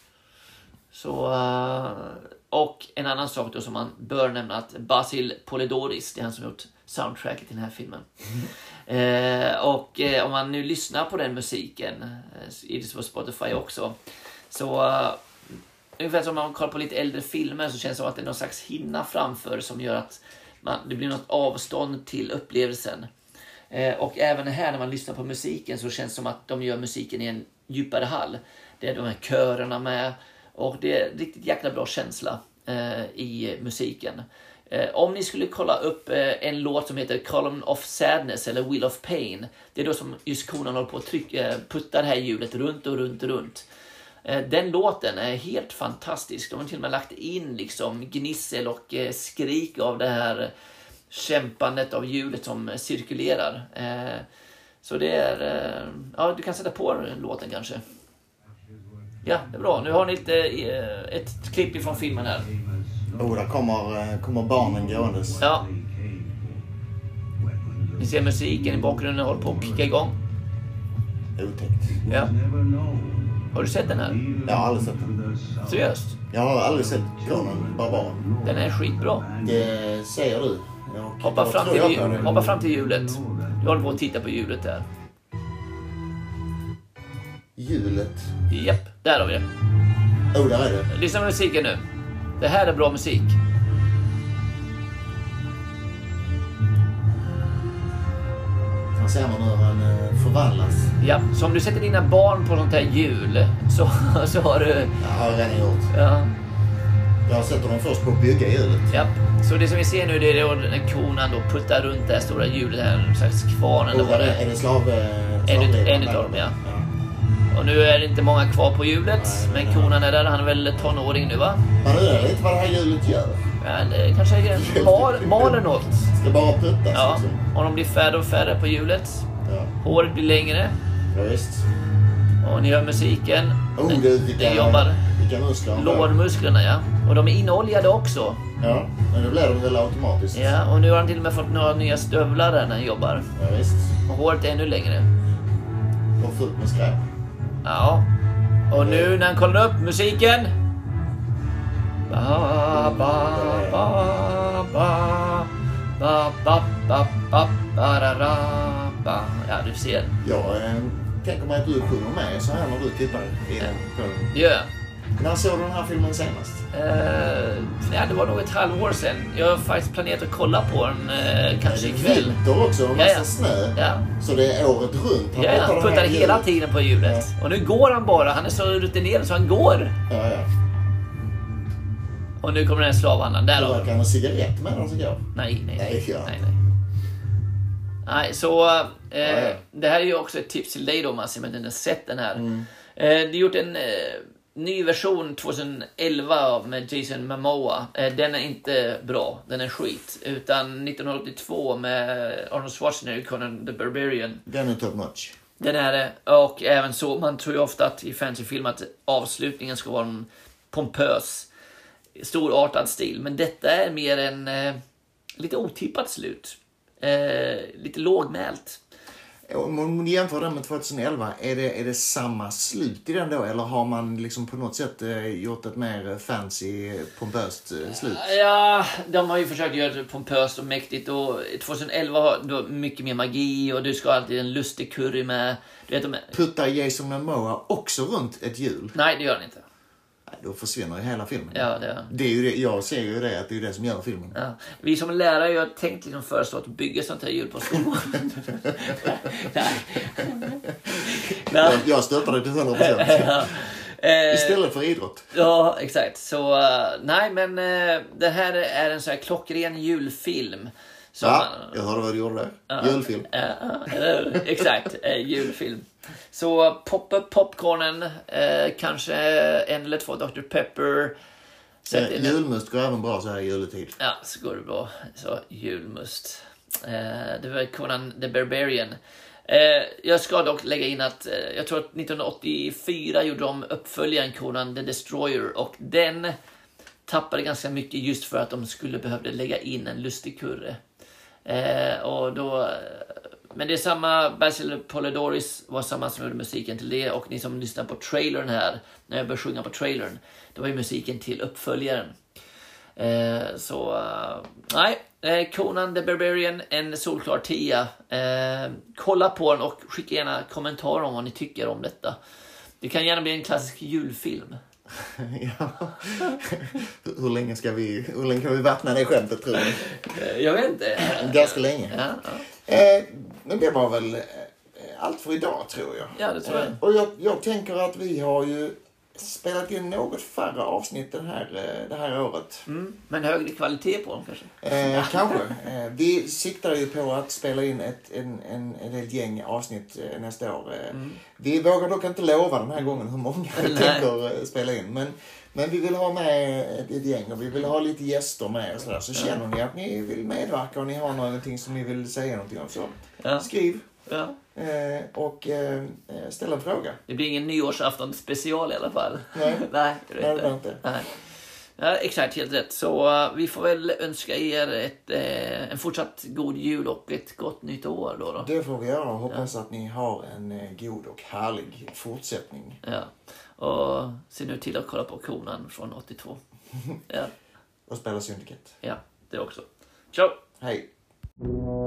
Så, uh, och en annan sak då som man bör nämna, att Basil Polidoris, det är han som har gjort soundtracket i den här filmen. Mm. Uh, och uh, om man nu lyssnar på den musiken, uh, i det på Spotify också, så uh, ungefär som man kollar på lite äldre filmer, så känns det som att det är någon slags hinna framför som gör att man, det blir något avstånd till upplevelsen. Eh, och även här när man lyssnar på musiken så känns det som att de gör musiken i en djupare hall. Det är de här körerna med, och det är riktigt jäkla bra känsla eh, i musiken. Eh, om ni skulle kolla upp eh, en låt som heter Column of Sadness eller Wheel of Pain, det är då som just Conan håller på att trycka, eh, putta det här hjulet runt och runt och runt. Eh, den låten är helt fantastisk. De har till och med lagt in liksom gnissel och eh, skrik av det här kämpandet av hjulet som cirkulerar. Eh, så det är... Eh, ja, du kan sätta på låten kanske. Ja, det är bra. Nu har ni ett, eh, ett klipp ifrån filmen här. Oh, där kommer, kommer barnen gåendes. Ja. Ni ser musiken i bakgrunden håller på att kicka igång. Otäckt. Ja. Har du sett den här? Jag har aldrig sett den. Seriöst? Jag har aldrig sett Conan Barbaren. Den är skitbra. Det säger du. Hoppa fram, till, hoppa fram till hjulet. Du håller på att titta på hjulet där. Hjulet? Japp, där har vi det. Oh, där är det. Lyssna på musiken nu. Det här är bra musik. Man ser man hur han förvandlas. Ja, så om du sätter dina barn på sånt här hjul så, så har du... Ja, har jag redan gjort. Ja. Jag sätter dem först på att bygga hjulet. Ja, så det som vi ser nu, det är då när konan då puttar runt det här stora hjulet här, en slags kvarn eller vad det är. Är det slav... En, en utav dem, ja. ja. Och nu är det inte många kvar på hjulet, nej, men konan är där, han är väl tonåring nu, va? Man undrar lite vad det här hjulet gör. Ja, det kanske är mal, maler något. Ska bara puttas. Ja, liksom. och de blir färre och färre på hjulet. Ja. Håret blir längre. Ja, visst. Och ni hör musiken. Oh, det, vilka, det jobbar. Vilka muskler. Lårmusklerna, ja. Och de är inoljade också. Ja, men nu blir de väl automatiskt. Ja, och nu har han till och med fått några nya stövlar där när han jobbar. Ja, visst. Och håret är ännu längre. Och fullt med skräp. Ja. Och nu när han kollar upp musiken. Ba, ba, ba, ba, ba, ba, ba, ba, ba, ba, ba. Ja, du ser. Jag eh, tänker mig att du sjunger med så här när du tittar i den på den. Ja. När såg du den här filmen senast? Uh, ja, det var nog ett halvår sedan. Jag har faktiskt planerat att kolla på den uh, kanske ikväll. Det är också, och massa ja, ja. snö. Ja. Så det är året runt. Han ja, han puttar hela hjulet. tiden på hjulet. Ja. Och nu går han bara. Han är så rutinerad så han går. Ja, ja. Och nu kommer den här slavhandlaren. Där då. Du kan ha cigarett med den som går. Nej, nej. Nej, ja. nej, nej. Nej, så eh, ja, ja. det här är ju också ett tips till dig då, Massi, men den har sett den här. Mm. Eh, det är gjort en... Eh, ny version tjugoelva med Jason Momoa. Den är inte bra. Den är skit. Utan nittonhundraåttiotvå med Arnold Schwarzenegger, Conan the Barbarian. Den är top notch. Den är det. Och även så, man tror ju ofta att i fantasyfilm att avslutningen ska vara en pompös, storartad stil. Men detta är mer en eh, lite otippat slut. Eh, lite lågmält. Om man jämför den med tjugoelva, är det, är det samma slut i den då? Eller har man liksom på något sätt eh, gjort ett mer fancy, pompöst eh, slut? Ja, de har ju försökt göra det pompöst och mäktigt. Och tjugoelva har då mycket mer magi och du ska alltid en lustig curry med. Du vet, de... Puttar Jason Momoa också runt ett hjul? Nej, det gör han inte. Då försvinner ju hela filmen. Ja, det är. Det är ju det, jag ser ju det, att det är det som gör filmen. Ja. Vi som lärare har tänkt liksom föreslå att bygga sånt här hjul på skolan. Nej. jag, jag stöttar det till hundra procent. Ja. Eh, Istället för idrott. Ja, exakt. Så uh, nej, men uh, det här är en sån här klockren julfilm. Som, ja, jag hörde vad du gjorde där. Uh, julfilm. Uh, uh, exakt, uh, julfilm. Så poppa upp popcornen, uh, kanske en eller två doktor Pepper. Uh, julmust går även bra så här i juletid. Ja, så går det bra. Så julmust. Uh, det var Conan the Barbarian. Uh, jag ska dock lägga in att uh, jag tror att nittonhundraåttiofyra gjorde de uppföljaren Conan the Destroyer, och den tappade ganska mycket just för att de skulle behövde lägga in en lustig kurre. Uh, och då, men det är samma, Basil Polidoris var samma som gjorde musiken till det, och ni som lyssnar på trailern här, när jag började sjunga på trailern, då var ju musiken till uppföljaren. Uh, så uh, nej, uh, Conan the Barbarian, en solklar tia. Uh, kolla på den och skicka gärna kommentarer om vad ni tycker om detta. Det kan gärna bli en klassisk julfilm. Ja. hur länge ska vi hur länge kan vi vattna det skämtet, tror jag? Uh, jag vet inte. Ganska länge. Ja, ja. Uh, men det var väl allt för idag, tror jag. Ja, det tror jag. Uh, och jag, jag tänker att vi har ju spelat in något färre avsnitt den här, det här året. Mm, men högre kvalitet på dem kanske? Eh, kanske. Eh, vi siktar ju på att spela in ett en, en, en del gäng avsnitt eh, nästa år. Eh, mm. Vi vågar dock inte lova den här gången hur många vi tänker eh, spela in. Men, men vi vill ha med ett, ett gäng och vi vill ha lite gäster med. Och så där. Så känner ni att ni vill medverka och ni har någonting som ni vill säga någonting om, så ja. Skriv. Ja. Eh, och eh, ställa en fråga. Det blir ingen nyårsafton special i alla fall. Nej, Nej, det Nej, inte. det inte. Nej. Ja, exakt, helt rätt. Så uh, vi får väl önska er ett, eh, en fortsatt god jul och ett gott nytt år då. då. Det får vi göra och hoppas ja. att ni har en eh, god och härlig fortsättning. Ja, och se nu till att kolla på Conan från åttiotvå. Ja. Och spela Syndicate. Ja, det också. Ciao! Hej!